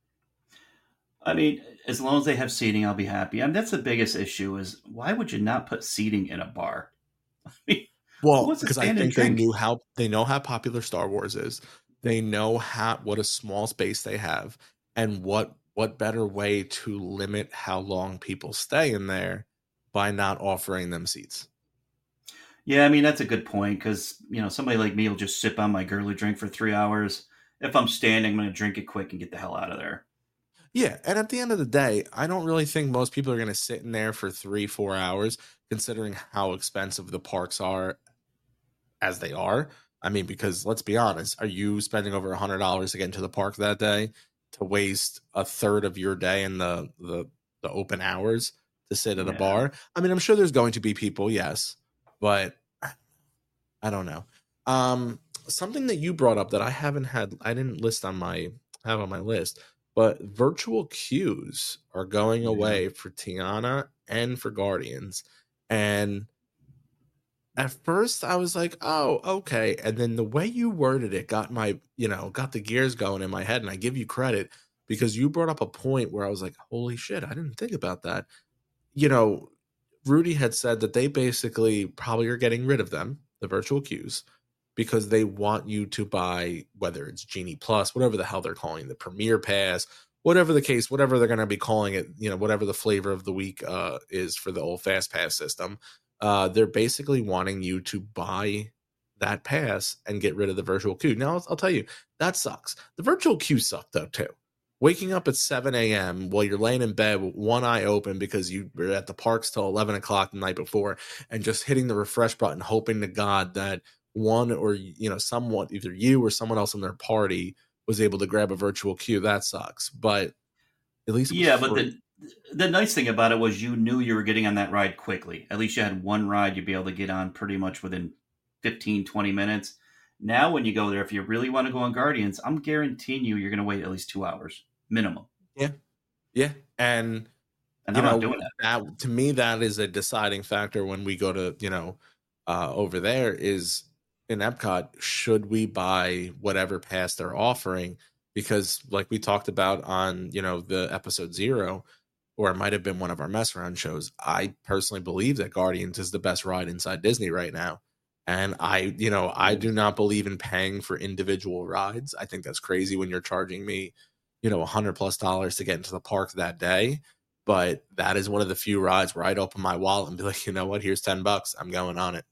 I mean, as long as they have seating, I'll be happy. I mean, that's the biggest issue is why would you not put seating in a bar? I mean, well, because I think they know how popular Star Wars is. They know what a small space they have, and what better way to limit how long people stay in there by not offering them seats. Yeah, I mean that's a good point because somebody like me will just sip on my girly drink for 3 hours. If I'm standing, I'm going to drink it quick and get the hell out of there. Yeah, and at the end of the day, I don't really think most people are going to sit in there for 3-4 hours, considering how expensive the parks are. As they are. I mean, because let's be honest, are you spending over $100 to get into the park that day to waste a third of your day in the open hours to sit at a bar? I mean, I'm sure there's going to be people, yes, but I don't know. Something that you brought up that I didn't list on my list, but virtual queues are going away for Tiana and for Guardians. And at first I was like, oh, okay. And then the way you worded it got got the gears going in my head. And I give you credit because you brought up a point where I was like, holy shit, I didn't think about that. Rudy had said that they basically probably are getting rid of them, the virtual queues, because they want you to buy, whether it's Genie Plus, whatever the hell they're calling the Premier Pass, whatever the case, whatever they're going to be calling it, whatever the flavor of the week is for the old Fast Pass system. They're basically wanting you to buy that pass and get rid of the virtual queue. Now, I'll tell you, that sucks. The virtual queue sucked, though, too. Waking up at 7 a.m. while you're laying in bed with one eye open because you were at the parks till 11 o'clock the night before and just hitting the refresh button, hoping to God that one or, someone, either you or someone else in their party was able to grab a virtual queue. That sucks. But at least but the nice thing about it was you knew you were getting on that ride quickly. At least you had one ride you'd be able to get on pretty much within 15, 20 minutes. Now, when you go there, if you really want to go on Guardians, I'm guaranteeing you're going to wait at least 2 hours minimum. Yeah. And I'm not doing that. To me, that is a deciding factor when we go to, over there is in Epcot, should we buy whatever pass they're offering? Because like we talked about on, the episode 0, or it might have been one of our mess around shows, I personally believe that Guardians is the best ride inside Disney right now. And I do not believe in paying for individual rides. I think that's crazy when you're charging me, $100+ to get into the park that day. But that is one of the few rides where I'd open my wallet and be like, you know what, here's $10. I'm going on it.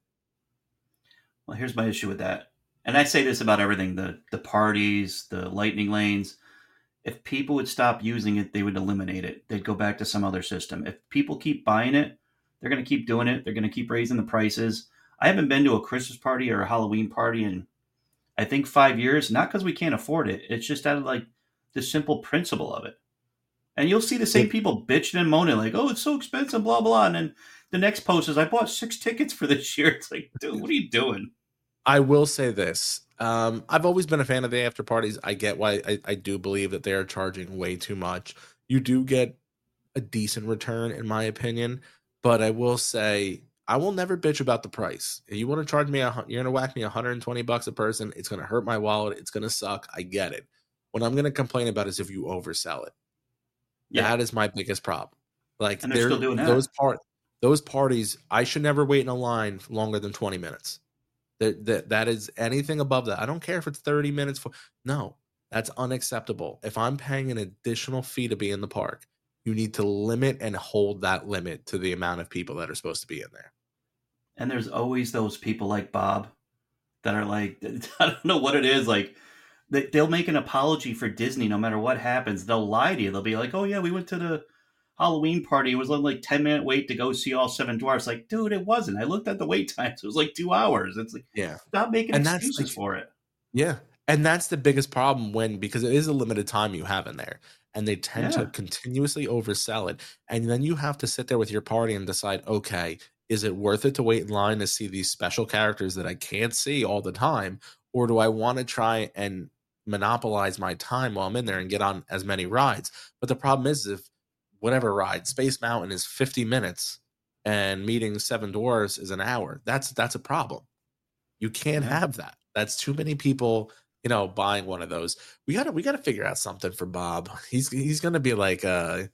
Well, here's my issue with that. And I say this about everything, the parties, the lightning lanes. If people would stop using it, they would eliminate it. They'd go back to some other system. If people keep buying it, they're going to keep doing it. They're going to keep raising the prices. I haven't been to a Christmas party or a Halloween party in, I think, 5 years. Not because we can't afford it. It's just out of the simple principle of it. And you'll see the same people bitching and moaning like, oh, it's so expensive, blah, blah. And then the next post is, I bought 6 tickets for this year. It's like, dude, what are you doing? I will say this. I've always been a fan of the after parties. I get why I do believe that they are charging way too much. You do get a decent return, in my opinion. But I will say, I will never bitch about the price. If you want to charge me, you're going to whack me $120 a person. It's going to hurt my wallet. It's going to suck. I get it. What I'm going to complain about is if you oversell it. Yeah. That is my biggest problem. Like, and they're still doing that. Those parties, I should never wait in a line for longer than 20 minutes. That is anything above that. I don't care if it's 30 minutes. No, that's unacceptable. If I'm paying an additional fee to be in the park, you need to limit and hold that limit to the amount of people that are supposed to be in there. And there's always those people like Bob that are like, I don't know what it is. Like, they'll make an apology for Disney no matter what happens. They'll lie to you. They'll be like, oh, yeah, we went to the Halloween party. It was like 10-minute wait to go see all 7 dwarfs. Like, dude, it wasn't. I looked at the wait times. It was like 2 hours. It's like, stop making excuses for it. Yeah. And that's the biggest problem because it is a limited time you have in there. And they tend to continuously oversell it. And then you have to sit there with your party and decide, okay, is it worth it to wait in line to see these special characters that I can't see all the time? Or do I want to try and monopolize my time while I'm in there and get on as many rides? But the problem is, if whatever ride, Space Mountain is 50 minutes and meeting 7 Dwarfs is an hour, that's a problem. You can't have that. That's too many people, buying one of those. We gotta figure out something for Bob. He's gonna be like an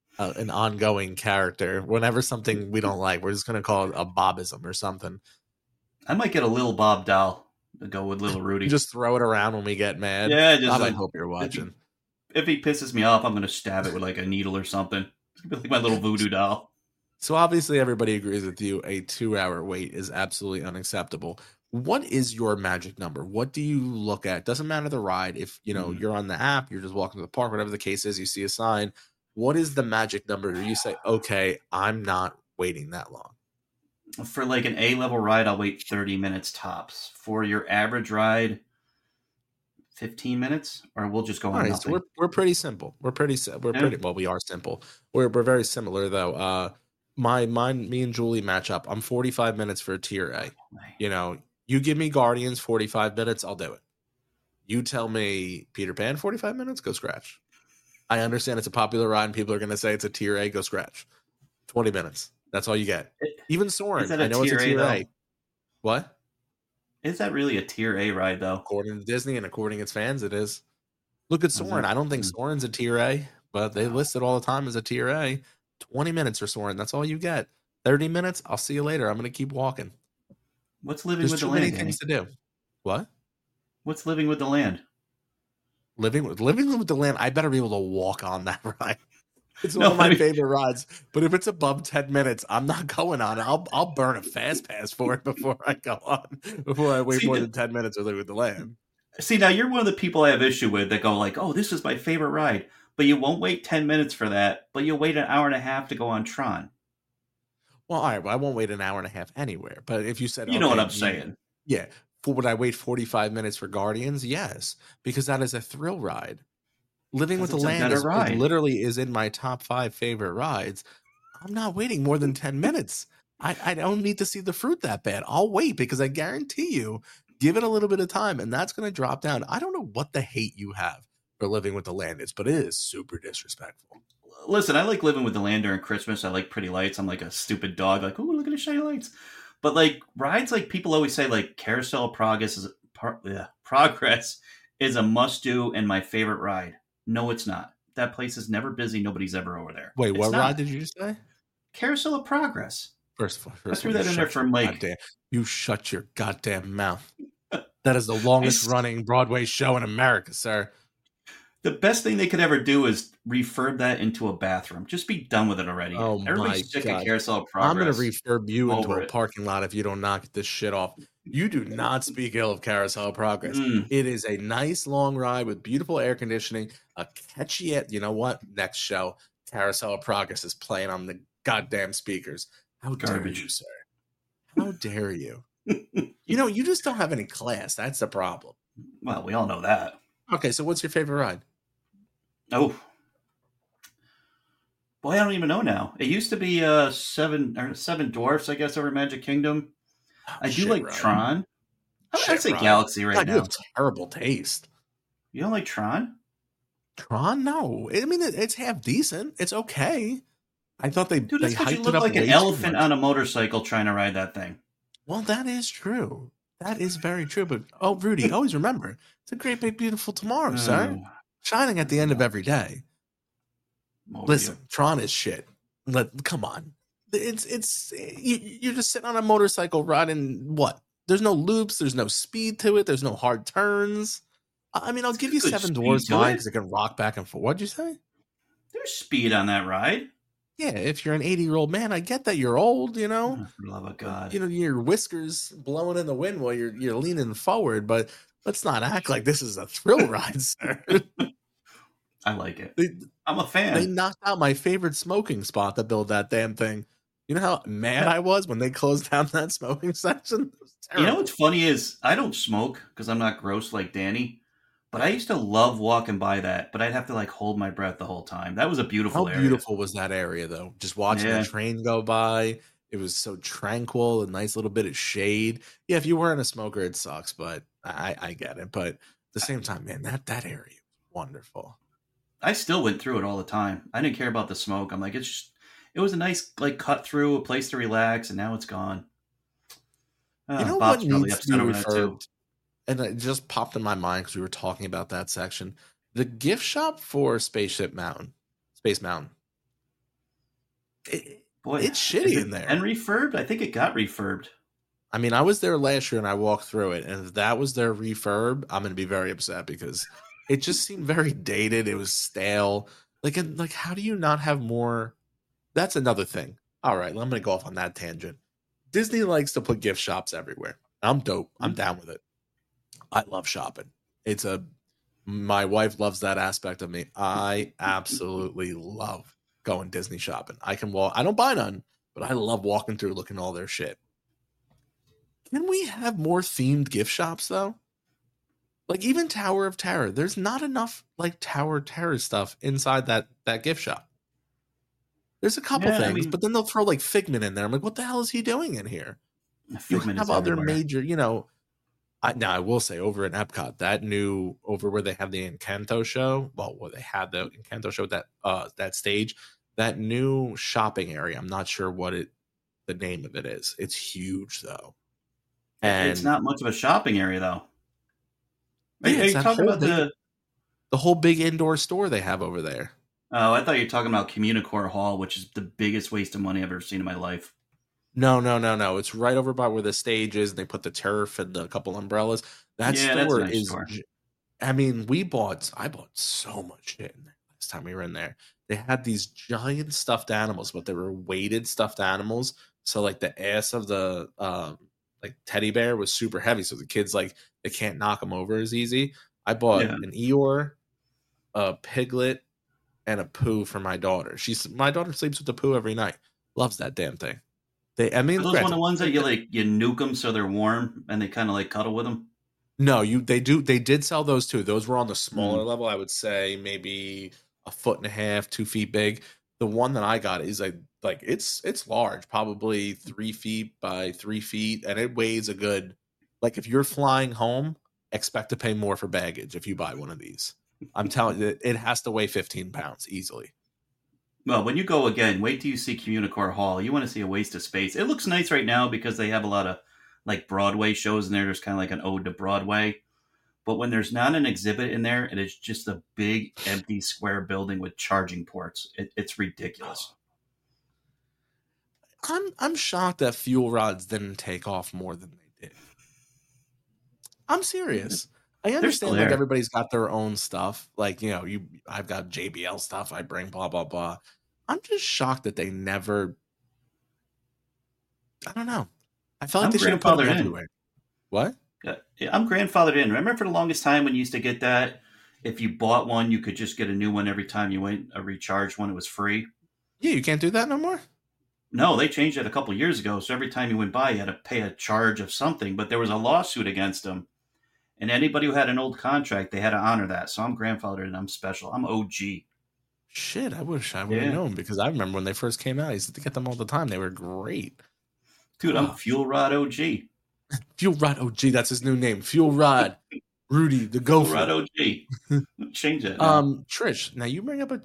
ongoing character. Whenever something we don't like, we're just gonna call it a Bobism or something. I might get a little Bob doll to go with little Rudy. Just throw it around when we get mad. Yeah, Bob, I hope you're watching. If he pisses me off, I'm gonna stab it with like a needle or something. It's gonna be like my little voodoo doll. So obviously everybody agrees with you. A 2-hour wait is absolutely unacceptable. What is your magic number? What do you look at? Doesn't matter the ride. If you're on the app, you're just walking to the park, whatever the case is, you see a sign. What is the magic number? Do you say, okay, I'm not waiting that long? For like an A-level ride, I'll wait 30 minutes tops. For your average ride, 15 minutes, or we'll just go on nothing. So we're pretty simple. We are simple. We're very similar though. Me and Julie match up. I'm 45 minutes for a tier A. You give me Guardians 45 minutes, I'll do it. You tell me Peter Pan 45 minutes, go scratch. I understand it's a popular ride and people are going to say it's a tier A, go scratch. 20 minutes. That's all you get. Even Soarin', I know it's a tier A. What? Is that really a tier A ride, though? According to Disney and according to its fans, it is. Look at Soarin'. I don't think Soarin's a tier A, but they list it all the time as a tier A. 20 minutes for Soarin'. That's all you get. 30 minutes, I'll see you later. I'm going to keep walking. What's Living with the Land? There's too many things to do. What? What's Living with the Land? Living with the Land, I better be able to walk on that ride. It's one of my favorite rides. But if it's above 10 minutes, I'm not going on it. I'll burn a fast pass for it before I go on. Before I wait more than 10 minutes with Living with the Land. See, now you're one of the people I have issue with that go like, oh, this is my favorite ride. But you won't wait 10 minutes for that. But you'll wait an hour and a half to go on Tron. Well, all right. Well, I won't wait an hour and a half anywhere. But if you said, you know what I'm saying. Yeah. Would I wait 45 minutes for Guardians? Yes. Because that is a thrill ride. Living with the Land literally is in my top 5 favorite rides. I'm not waiting more than 10 minutes. I don't need to see the fruit that bad. I'll wait because I guarantee you, give it a little bit of time and that's going to drop down. I don't know what the hate you have for Living with the Land is, but it is super disrespectful. Listen, I like Living with the Land during Christmas. I like pretty lights. I'm like a stupid dog. Like, oh, look at the shiny lights. But like rides, like people always say, like Carousel of Progress is a must-do and my favorite ride. No, it's not. That place is never busy. Nobody's ever over there. Wait, what ride did you just say? Carousel of Progress. First I threw that in there from like... You shut your goddamn mouth. That is the longest running Broadway show in America, sir. The best thing they could ever do is refurb that into a bathroom. Just be done with it already. Oh, everybody's sick of Carousel of Progress. I'm going to refurb you into a parking lot if you don't knock this shit off. You do not speak ill of Carousel of Progress. It is a nice long ride with beautiful air conditioning, a catchy... You know what? Next show, Carousel of Progress is playing on the goddamn speakers. How dare you, sir? How dare you? You just don't have any class. That's the problem. Well, we all know that. Okay, so what's your favorite ride? Oh. Boy, I don't even know now. It used to be Seven Dwarfs, I guess, over Magic Kingdom. I do like Tron. I'd say Galaxy now. You have terrible taste. You don't like Tron? Tron? No. I mean, it's half decent. It's okay. I thought they Dude, that's because you look like an elephant on a motorcycle trying to ride that thing. Well, that is true. That is very true. But, Rudy, always remember, it's a great, big, beautiful tomorrow, sir. Shining at the end of every day. Listen, Tron is shit. Come on. You're just sitting on a motorcycle riding what? There's no loops. There's no speed to it. There's no hard turns. I mean, I'll give you Seven Dwarfs mine because it can rock back and forth. What'd you say? There's speed on that ride. Yeah, if you're an 80-year-old man, I get that you're old, you know. Oh, for the love of God. Your whiskers blowing in the wind while you're leaning forward, but let's not act like this is a thrill ride, sir. I like it. I'm a fan. They knocked out my favorite smoking spot to build that damn thing. You know how mad I was when they closed down that smoking section? You know what's funny is I don't smoke because I'm not gross like Danny. But I used to love walking by that, but I'd have to like hold my breath the whole time. That was a beautiful area. How beautiful was that area, though? Just watching the train go by. It was so tranquil, a nice little bit of shade. Yeah, if you weren't a smoker, it sucks, but I get it. But at the same time, man, that area was wonderful. I still went through it all the time. I didn't care about the smoke. I'm like, it was a nice like cut through, a place to relax, and now it's gone. You know Bob's what needs to be refurbed? And it just popped in my mind because we were talking about that section. The gift shop for Space Mountain. It's shitty in there. And refurbed? I think it got refurbed. I mean, I was there last year and I walked through it. And if that was their refurb, I'm going to be very upset because it just seemed very dated. It was stale. Like, how do you not have more? That's another thing. All right, I'm going to go off on that tangent. Disney likes to put gift shops everywhere. I'm dope. I'm down with it. I love shopping. My wife loves that aspect of me. I absolutely love going Disney shopping. I can walk. I don't buy none, but I love walking through looking at all their shit. Can we have more themed gift shops though? Like even Tower of Terror, there's not enough like Tower of Terror stuff inside that gift shop. There's a couple things, but then they'll throw like Figment in there. I'm like, what the hell is he doing in here? You have other major, Now I will say over in Epcot, that new over where they have the Encanto show, well, where they had the Encanto show, that stage, that new shopping area. I'm not sure what the name of it is. It's huge though, It's and not much of a shopping area though. Are yeah, you it's that talking about the whole big indoor store they have over there. Oh, I thought you were talking about Communicore Hall, which is the biggest waste of money I've ever seen in my life. No. It's right over by where the stage is, and they put the turf and the couple umbrellas. That Yeah, that's a store nice is. store. I mean, I bought so much shit in there last time we were in there. They had these giant stuffed animals, but they were weighted stuffed animals. So like the ass of the like teddy bear was super heavy, so the kids like they can't knock them over as easy. I bought Yeah. an Eeyore, a Piglet, and a Pooh for my daughter. My daughter sleeps with the Pooh every night. Loves that damn thing. Are those one of the ones that you nuke them so they're warm and they kind of like cuddle with them? No, they did sell those too. Those were on the smaller level. I would say maybe 1.5 feet, 2 feet big. The one that I got is like it's large, probably 3 feet by 3 feet, and it weighs a good. Like if you're flying home, expect to pay more for baggage if you buy one of these. I'm telling you, it has to weigh 15 pounds easily. Well, when you go again, wait till you see Communicore Hall. You want to see a waste of space. It looks nice right now because they have a lot of like Broadway shows in there. There's kind of like an ode to Broadway. But when there's not an exhibit in there, it is just a big empty square building with charging ports. It's ridiculous. I'm shocked that fuel rods didn't take off more than they did. I'm serious. I understand like everybody's got their own stuff. Like, I've got JBL stuff I bring, blah, blah, blah. I'm just shocked that they never, I don't know. I felt like they should have put them everywhere. What? Yeah, I'm grandfathered in. Remember for the longest time when you used to get that, if you bought one, you could just get a new one every time you went, a recharged one, it was free? Yeah, you can't do that no more? No, they changed it a couple of years ago. So every time you went by, you had to pay a charge of something, but there was a lawsuit against them. And anybody who had an old contract, they had to honor that. So I'm grandfathered and I'm special. I'm OG. Shit, I wish I would have known because I remember when they first came out, I used to get them all the time. They were great. Dude, I'm Fuel Rod OG. Fuel Rod OG, that's his new name. Fuel Rod. Rudy, the Gopher. Fuel Rod OG. Change it. Trish, now you bring up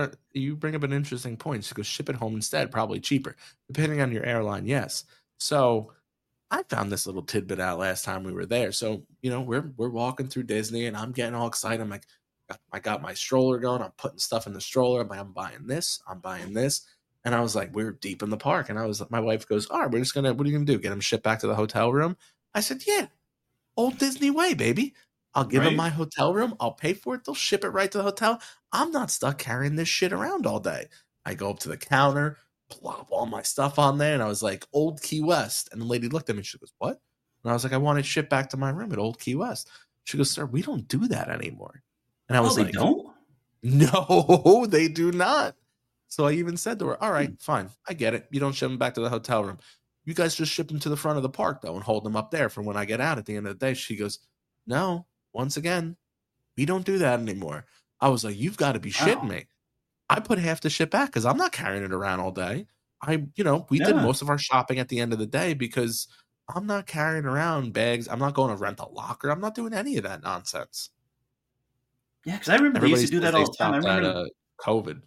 an interesting point. So go ship it home instead, probably cheaper. Depending on your airline, yes. So I found this little tidbit out last time we were there. So, we're walking through Disney and I'm getting all excited. I'm like, I got my stroller going. I'm putting stuff in the stroller. I'm like, I'm buying this. And I was like, we're deep in the park. And my wife goes, all right, what are you going to do? Get him shipped back to the hotel room? I said, yeah, old Disney way, baby. I'll give them my hotel room. I'll pay for it. They'll ship it right to the hotel. I'm not stuck carrying this shit around all day. I go up to the counter, plop all my stuff on there. And I was like, Old Key West. And the lady looked at me and she goes, what? And I was like, I want it shipped back to my room at Old Key West. She goes, sir, we don't do that anymore. And I was like, they don't? No, they do not. So I even said to her, all right, fine. I get it. You don't ship them back to the hotel room. You guys just ship them to the front of the park, though, and hold them up there for when I get out at the end of the day. She goes, no, once again, we don't do that anymore. I was like, you've got to be shitting me. I put half the shit back because I'm not carrying it around all day. We did most of our shopping at the end of the day because I'm not carrying around bags. I'm not going to rent a locker. I'm not doing any of that nonsense. Yeah, because I remember they used to do that all the time. I remember COVID,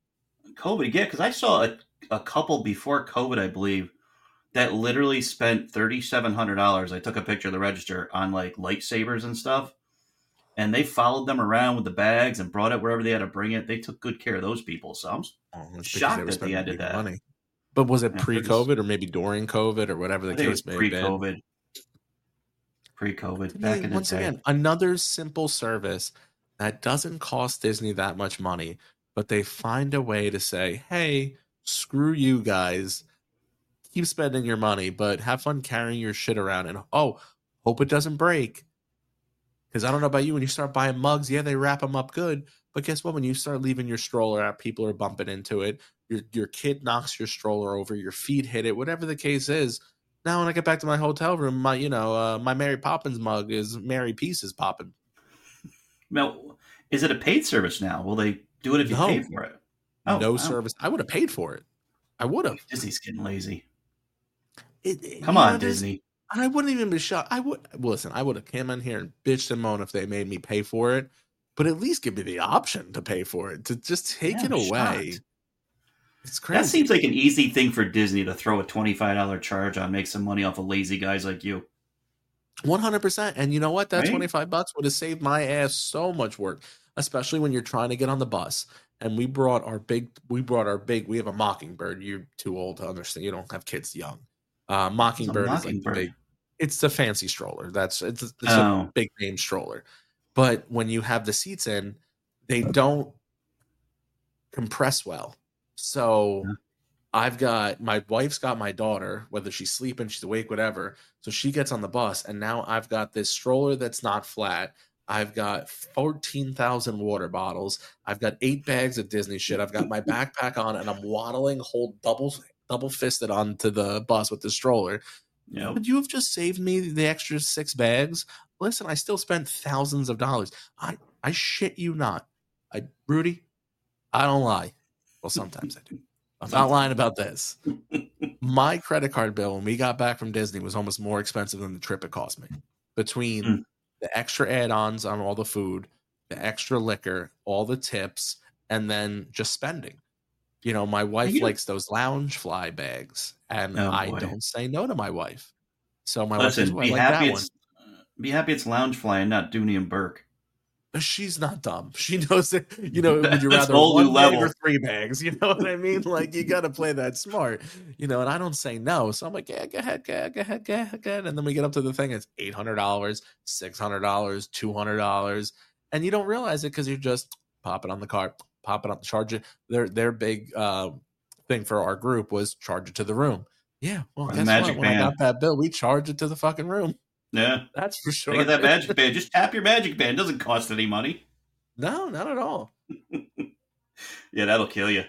yeah, because I saw a couple before COVID, I believe, that literally spent $3,700. I took a picture of the register on like lightsabers and stuff, and they followed them around with the bags and brought it wherever they had to bring it. They took good care of those people, so I'm shocked that they had to that. Money. But was it pre-COVID or maybe during COVID or whatever the case may have been? Pre-COVID, back in the day. Once again, another simple service that doesn't cost Disney that much money, but they find a way to say, hey, screw you guys. Keep spending your money, but have fun carrying your shit around. And, hope it doesn't break. Because I don't know about you, when you start buying mugs, yeah, they wrap them up good. But guess what? When you start leaving your stroller out, people are bumping into it. Your kid knocks your stroller over. Your feet hit it. Whatever the case is. Now when I get back to my hotel room, my Mary Poppins mug is Mary Pieces popping. Now, is it a paid service now? Will they do it if you pay for it? No service. I would have paid for it. I would have. Disney's getting lazy. Come on, Disney. And I wouldn't even be shocked. I would have came in here and bitched and moaned if they made me pay for it, but at least give me the option to pay for it. To just take it away. Shocked. It's crazy. That seems like an easy thing for Disney to throw a $25 charge on, make some money off of lazy guys like you. 100%. And you know what? That $25 would have saved my ass so much work, especially when you're trying to get on the bus. And we have a Mockingbird. You're too old to understand. You don't have kids young. Mockingbird is like the big, it's the fancy stroller. It's a big name stroller. But when you have the seats in, they don't compress well. So my wife's got my daughter, whether she's sleeping, she's awake, whatever. So she gets on the bus, and now I've got this stroller that's not flat. I've got 14,000 water bottles. I've got 8 bags of Disney shit. I've got my backpack on, and I'm waddling, double fisted onto the bus with the stroller. Yep. Would you have just saved me the extra 6 bags? Listen, I still spent thousands of dollars. I shit you not. Rudy, I don't lie. Well, sometimes I do. I'm not lying about this. My credit card bill when we got back from Disney was almost more expensive than the trip it cost me. Between the extra add-ons on all the food, the extra liquor, all the tips, and then just spending. You know, my wife likes those Loungefly bags, and I don't say no to my wife. So my wife says, be happy it's Loungefly and not Dooney and Burke. She's not dumb. She knows that, you know, would you rather one bag or 3 bags? You know what I mean? Like, you got to play that smart, you know, and I don't say no. So I'm like, yeah, go ahead. And then we get up to the thing. It's $800, $600, $200. And you don't realize it because you just pop it on the card, pop it on the charger. Their big thing for our group was charge it to the room. Yeah. Well, guess what? When I got that bill, we charged it to the fucking room. Yeah, that's for sure. Get that Magic Band. Just tap your Magic Band. It doesn't cost any money. No, not at all. Yeah, that'll kill you.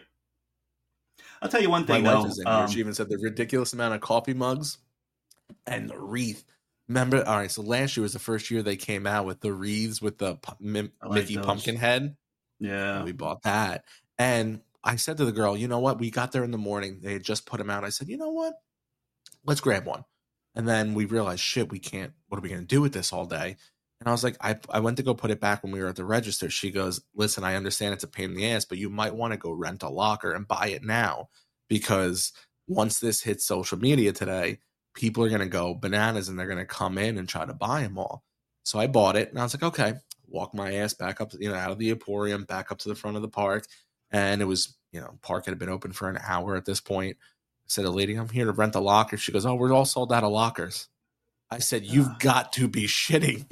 I'll tell you one thing, though. She even said the ridiculous amount of coffee mugs and the wreath. Remember? All right, so last year was the first year they came out with the wreaths with the Mickey pumpkin head. Yeah. And we bought that. And I said to the girl, you know what? We got there in the morning. They had just put them out. I said, you know what? Let's grab one. And then we realized, shit, we can't. What are we going to do with this all day? And I was like, I went to go put it back when we were at the register. She goes, listen, I understand it's a pain in the ass, but you might want to go rent a locker and buy it now. Because once this hits social media today, people are going to go bananas and they're going to come in and try to buy them all. So I bought it and I was like, okay, walk my ass back up, out of the Emporium, back up to the front of the park. And it was, park had been open for an hour at this point. I said, lady, I'm here to rent a locker. She goes, oh, we're all sold out of lockers. I said, you've got to be shitting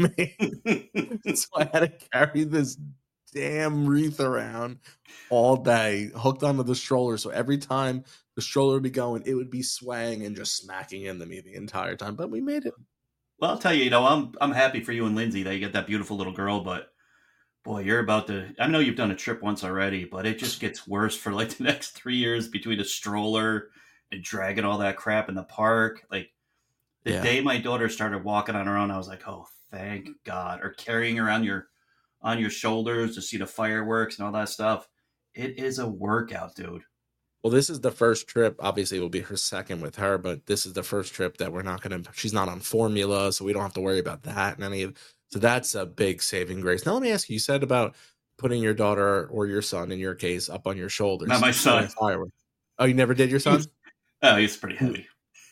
me. So I had to carry this damn wreath around all day, hooked onto the stroller. So every time the stroller would be going, it would be swaying and just smacking into me the entire time. But we made it. Well, I'll tell you, I'm happy for you and Lindsay that you get that beautiful little girl, but boy, you're about to, I know you've done a trip once already, but it just gets worse for like the next 3 years between a stroller and dragging all that crap in the park. Like the day my daughter started walking on her own, I was like, oh, thank God. Or carrying her on your shoulders to see the fireworks and all that stuff. It is a workout, dude. Well, this is the first trip. Obviously, it will be her second with her, but this is the first trip that she's not on formula, so we don't have to worry about that and any of. So that's a big saving grace. Now, let me ask you, you said about putting your daughter or your son, in your case, up on your shoulders. Not my son. Oh, you never did your son? He's pretty heavy.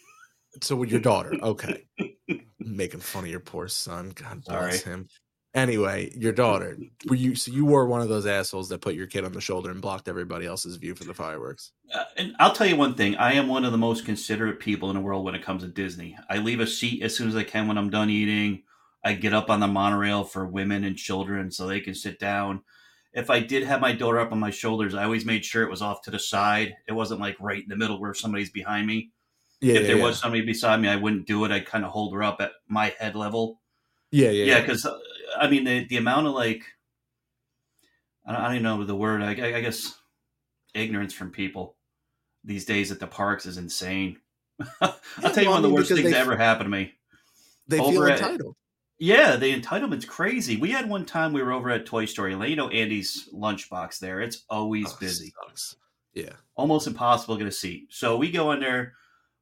So with your daughter, okay. Making fun of your poor son. God bless him. Anyway, your daughter, you were one of those assholes that put your kid on the shoulder and blocked everybody else's view for the fireworks. And I'll tell you one thing. I am one of the most considerate people in the world when it comes to Disney. I leave a seat as soon as I can when I'm done eating. I get up on the monorail for women and children so they can sit down. If I did have my daughter up on my shoulders, I always made sure it was off to the side. It wasn't like right in the middle where somebody's behind me. If there was somebody beside me, I wouldn't do it. I'd kind of hold her up at my head level. Yeah, because I mean the amount of like, I don't even know the word. I guess ignorance from people these days at the parks is insane. I'll tell you one of the worst things that ever happened to me. They feel entitled. Yeah, the entitlement's crazy. We had one time we were over at Toy Story Land. Andy's lunchbox there. It's always busy. Sucks. Yeah. Almost impossible to get a seat. So we go in there.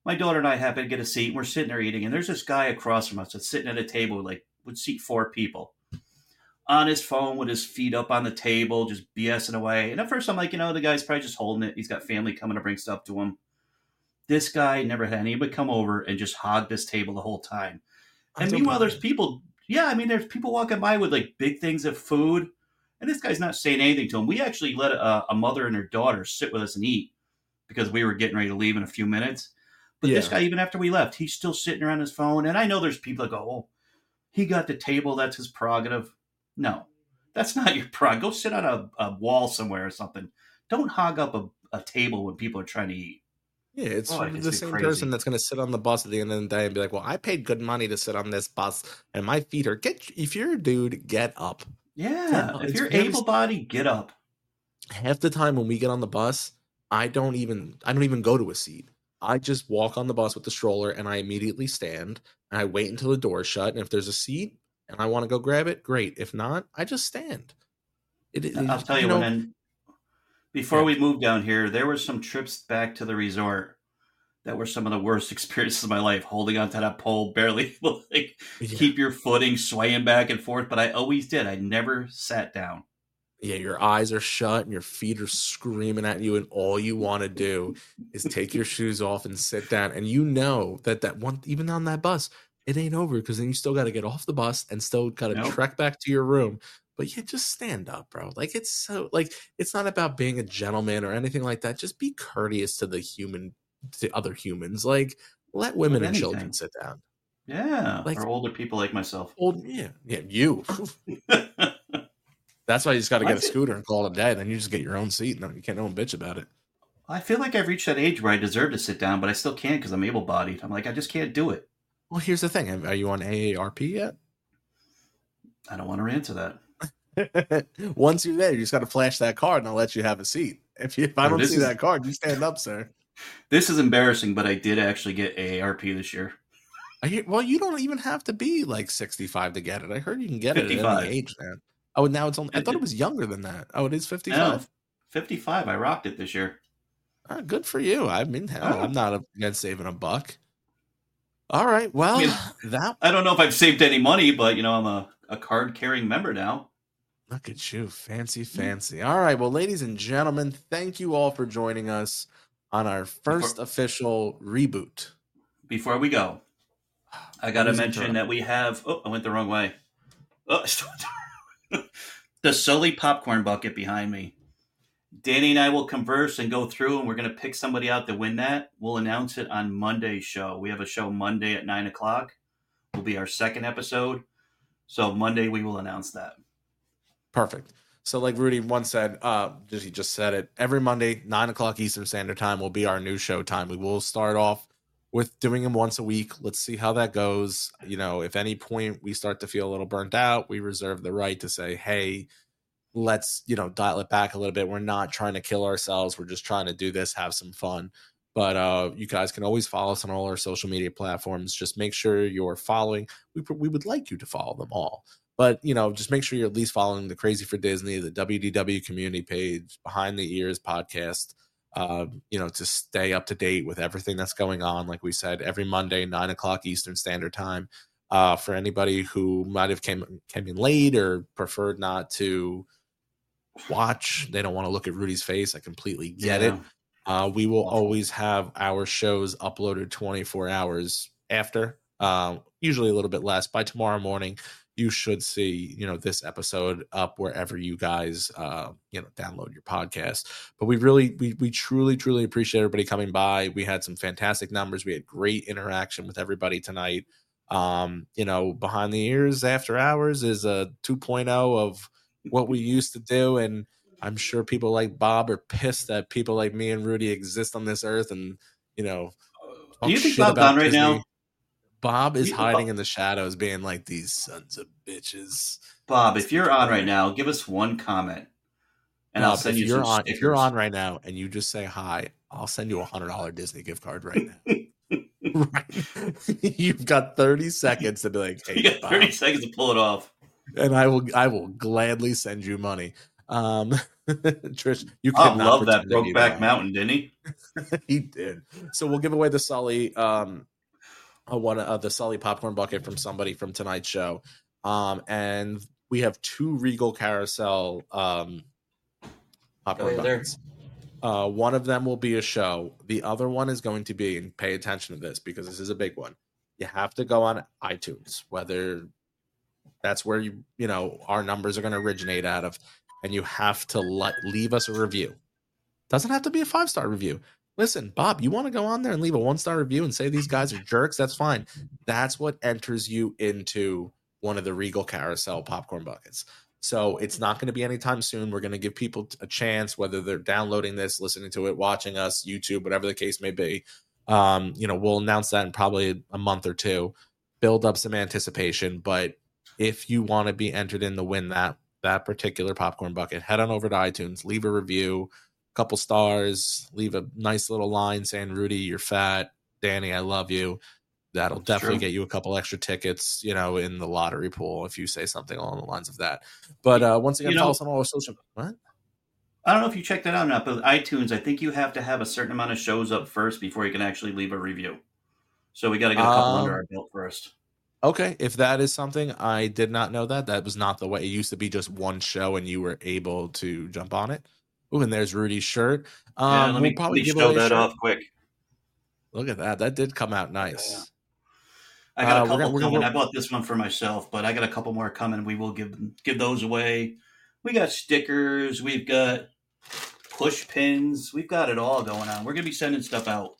my daughter and I happen to get a seat, and we're sitting there eating, and there's this guy across from us that's sitting at a table like would seat 4 people on his phone with his feet up on the table, just BSing away. And at first I'm like, the guy's probably just holding it. He's got family coming to bring stuff to him. This guy never had anybody come over and just hog this table the whole time. And meanwhile, there's people, there's people walking by with like big things of food. And this guy's not saying anything to him. We actually let a mother and her daughter sit with us and eat because we were getting ready to leave in a few minutes. But this guy, even after we left, he's still sitting there on his phone. And I know there's people that go, oh, he got the table. That's his prerogative. No, that's not your prerogative. Go sit on a wall somewhere or something. Don't hog up a table when people are trying to eat. Yeah, it's the same person that's going to sit on the bus at the end of the day and be like, well, I paid good money to sit on this bus and my feet are if you're a dude, get up. Yeah, if you're able-bodied, get up. Half the time when we get on the bus, I don't even go to a seat. I just walk on the bus with the stroller and I immediately stand and I wait until the door's shut. And if there's a seat and I want to go grab it, great. If not, I just stand. I'll tell you, before we moved down here, there were some trips back to the resort that were some of the worst experiences of my life, holding onto that pole, barely able to keep your footing, swaying back and forth. But I always did. I never sat down. Yeah, your eyes are shut and your feet are screaming at you, and all you want to do is take your shoes off and sit down. And you know that one, even on that bus, it ain't over because then you still got to get off the bus and still got to trek back to your room. But yeah, just stand up, bro. Like it's not about being a gentleman or anything like that. Just be courteous to other humans. Like let women and children sit down. Yeah, or older people like myself. You. That's why you just got to get a scooter and call it a day. Then you just get your own seat and you can't no one bitch about it. I feel like I've reached that age where I deserve to sit down, but I still can't because I'm able-bodied. I'm like, I just can't do it. Well, here's the thing. Are you on AARP yet? I don't want to answer that. Once you're there, you just got to flash that card and I'll let you have a seat. If I don't see that card, you stand up, sir. This is embarrassing, but I did actually get AARP this year. Well, you don't even have to be like 65 to get it. I heard you can get 55. It at any age, man. Oh, now it's only. I thought it was younger than that. Oh, it is 55. No, 55. I rocked it this year. Good for you. I mean, hell, I'm not against saving a buck. All right. Well, I don't know if I've saved any money, but I'm a card-carrying member now. Look at you, fancy. All right. Well, ladies and gentlemen, thank you all for joining us on our first official reboot. Before we go, I got to mention that we have. Oh, I went the wrong way. Oh, the Sully popcorn bucket behind me. Danny and I will converse and go through, and we're going to pick somebody out to win that. We'll announce it on Monday's show. We have a show Monday at 9:00. Will be our second episode. So Monday we will announce that. Perfect. So like Rudy once said, he just said it, every Monday, 9:00 Eastern Standard Time will be our new show time. We will start off with doing them once a week. Let's see how that goes. If any point we start to feel a little burnt out, we reserve the right to say, hey, let's, dial it back a little bit. We're not trying to kill ourselves. We're just trying to do this, have some fun. But you guys can always follow us on all our social media platforms. Just make sure you're following. We would like you to follow them all. But, just make sure you're at least following the Crazy for Disney, the WDW community page, Behind the Ears podcast, to stay up to date with everything that's going on. Like we said, every Monday, 9:00 Eastern Standard Time. For anybody who might have came in late or preferred not to watch, they don't want to look at Rudy's face. I completely get it. We will always have our shows uploaded 24 hours after, usually a little bit less. By tomorrow morning, you should see, this episode up wherever you guys, download your podcast. But we truly, truly appreciate everybody coming by. We had some fantastic numbers. We had great interaction with everybody tonight. Behind the Ears After Hours is a 2.0 of what we used to do. And I'm sure people like Bob are pissed that people like me and Rudy exist on this earth. And, do you think Bob's on right Disney. Now? Bob is hiding in the shadows being like, these sons of bitches. Bob, if you're on right now, give us one comment. And Bob, I'll send you some stickers. If you're on right now and you just say hi, I'll send you a $100 Disney gift card right now. Right. You've got 30 seconds to be like, hey, you got 30 seconds to pull it off. And I will gladly send you money. Trish, you I love that Brokeback Mountain, didn't he? He did. So we'll give away the Sully, the Sully popcorn bucket from somebody from tonight's show, and we have 2 Regal Carousel popcorn buckets. One of them will be a show. The other one is going to be, and pay attention to this because this is a big one. You have to go on iTunes, whether that's where our numbers are going to originate out of, and you have to leave us a review. Doesn't have to be a 5-star review. Listen, Bob, you want to go on there and leave a 1-star review and say these guys are jerks? That's fine. That's what enters you into one of the Regal Carousel popcorn buckets. So it's not going to be anytime soon. We're going to give people a chance, whether they're downloading this, listening to it, watching us, YouTube, whatever the case may be. We'll announce that in probably a month or 2, build up some anticipation. But if you want to be entered in to win that particular popcorn bucket, head on over to iTunes, leave a review, a couple stars, leave a nice little line saying, Rudy, you're fat. Danny, I love you. That'll definitely get you a couple extra tickets, in the lottery pool if you say something along the lines of that. But once again, follow us on all our social. What? I don't know if you checked that out or not, but iTunes, I think you have to have a certain amount of shows up first before you can actually leave a review. So we got to get a couple under our belt first. Okay, if that is something, I did not know that. That was not the way. It used to be just one show, and you were able to jump on it. Ooh, and there's Rudy's shirt. Let me probably show that off quick. Look at that. That did come out nice. Yeah. I got a couple coming. I bought this one for myself, but I got a couple more coming. We will give those away. We got stickers. We've got push pins. We've got it all going on. We're going to be sending stuff out.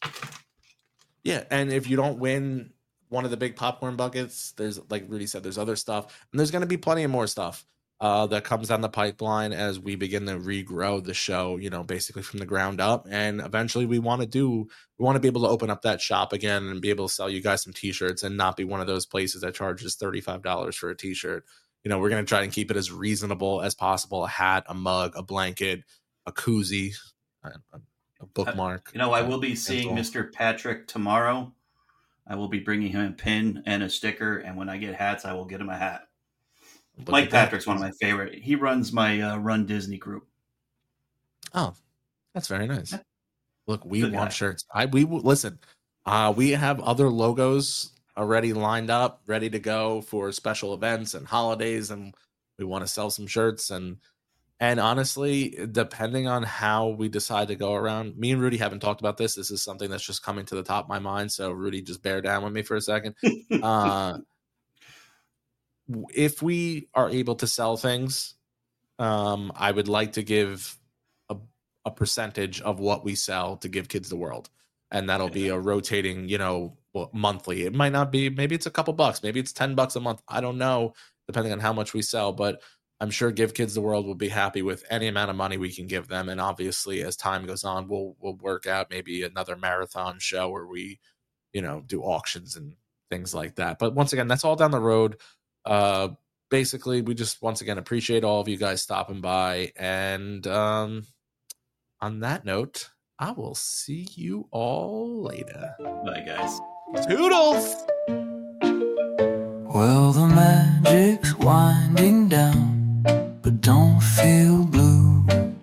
Yeah, and if you don't win one of the big popcorn buckets, there's, like Rudy said, there's other stuff. And there's going to be plenty of more stuff that comes down the pipeline as we begin to regrow the show, basically from the ground up. And eventually we want to be able to open up that shop again and be able to sell you guys some t-shirts and not be one of those places that charges $35 for a t-shirt. We're going to try and keep it as reasonable as possible. A hat, a mug, a blanket, a koozie, a bookmark. I will be seeing Mr. Patrick tomorrow. I will be bringing him a pin and a sticker. And when I get hats, I will get him a hat. Mike Patrick's one of my favorite. He runs my Run Disney group. Oh, that's very nice. Look, we want shirts. Listen. We have other logos already lined up, ready to go for special events and holidays, and we want to sell some shirts. And honestly, depending on how we decide to go around, me and Rudy haven't talked about this. This is something that's just coming to the top of my mind. So Rudy, just bear down with me for a second. If we are able to sell things, I would like to give a percentage of what we sell to Give Kids the World. And that'll be a rotating, monthly. It might not be, maybe it's a couple bucks, maybe it's $10 a month. I don't know, depending on how much we sell, but I'm sure Give Kids the World will be happy with any amount of money we can give them. And obviously, as time goes on, we'll work out maybe another marathon show where we, do auctions and things like that. But once again, that's all down the road. Basically, we just once again appreciate all of you guys stopping by. And on that note, I will see you all later. Bye, guys. Toodles! Well, the magic's winding down, but don't feel blue.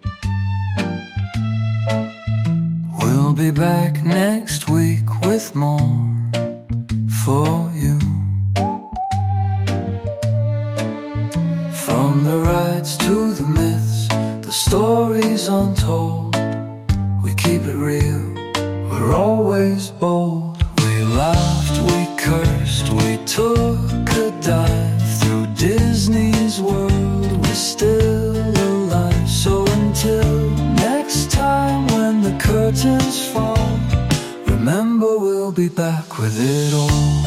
We'll be back next week with more for you. From the rides to the myths, the stories untold, we keep it real, we're always bold. We laughed, we cursed, we took a dive through Disney's world, we're still alive. So until next time when the curtains fall, remember we'll be back with it all.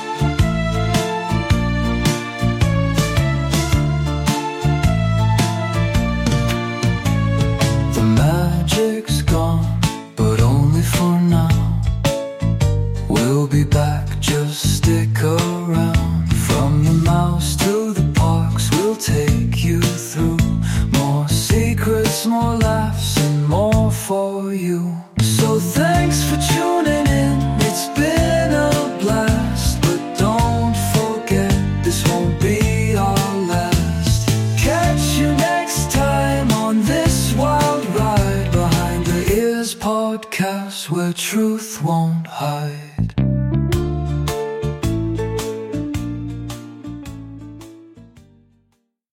Magic's gone, but only for now. We'll be back, just stick around. From the mouse to the parks, we'll take you through more secrets, more laughs, and more for you. So thanks for tuning in, it's been a blast. But don't forget, this won't be our last. Catch you next time on this one. truth won't hide.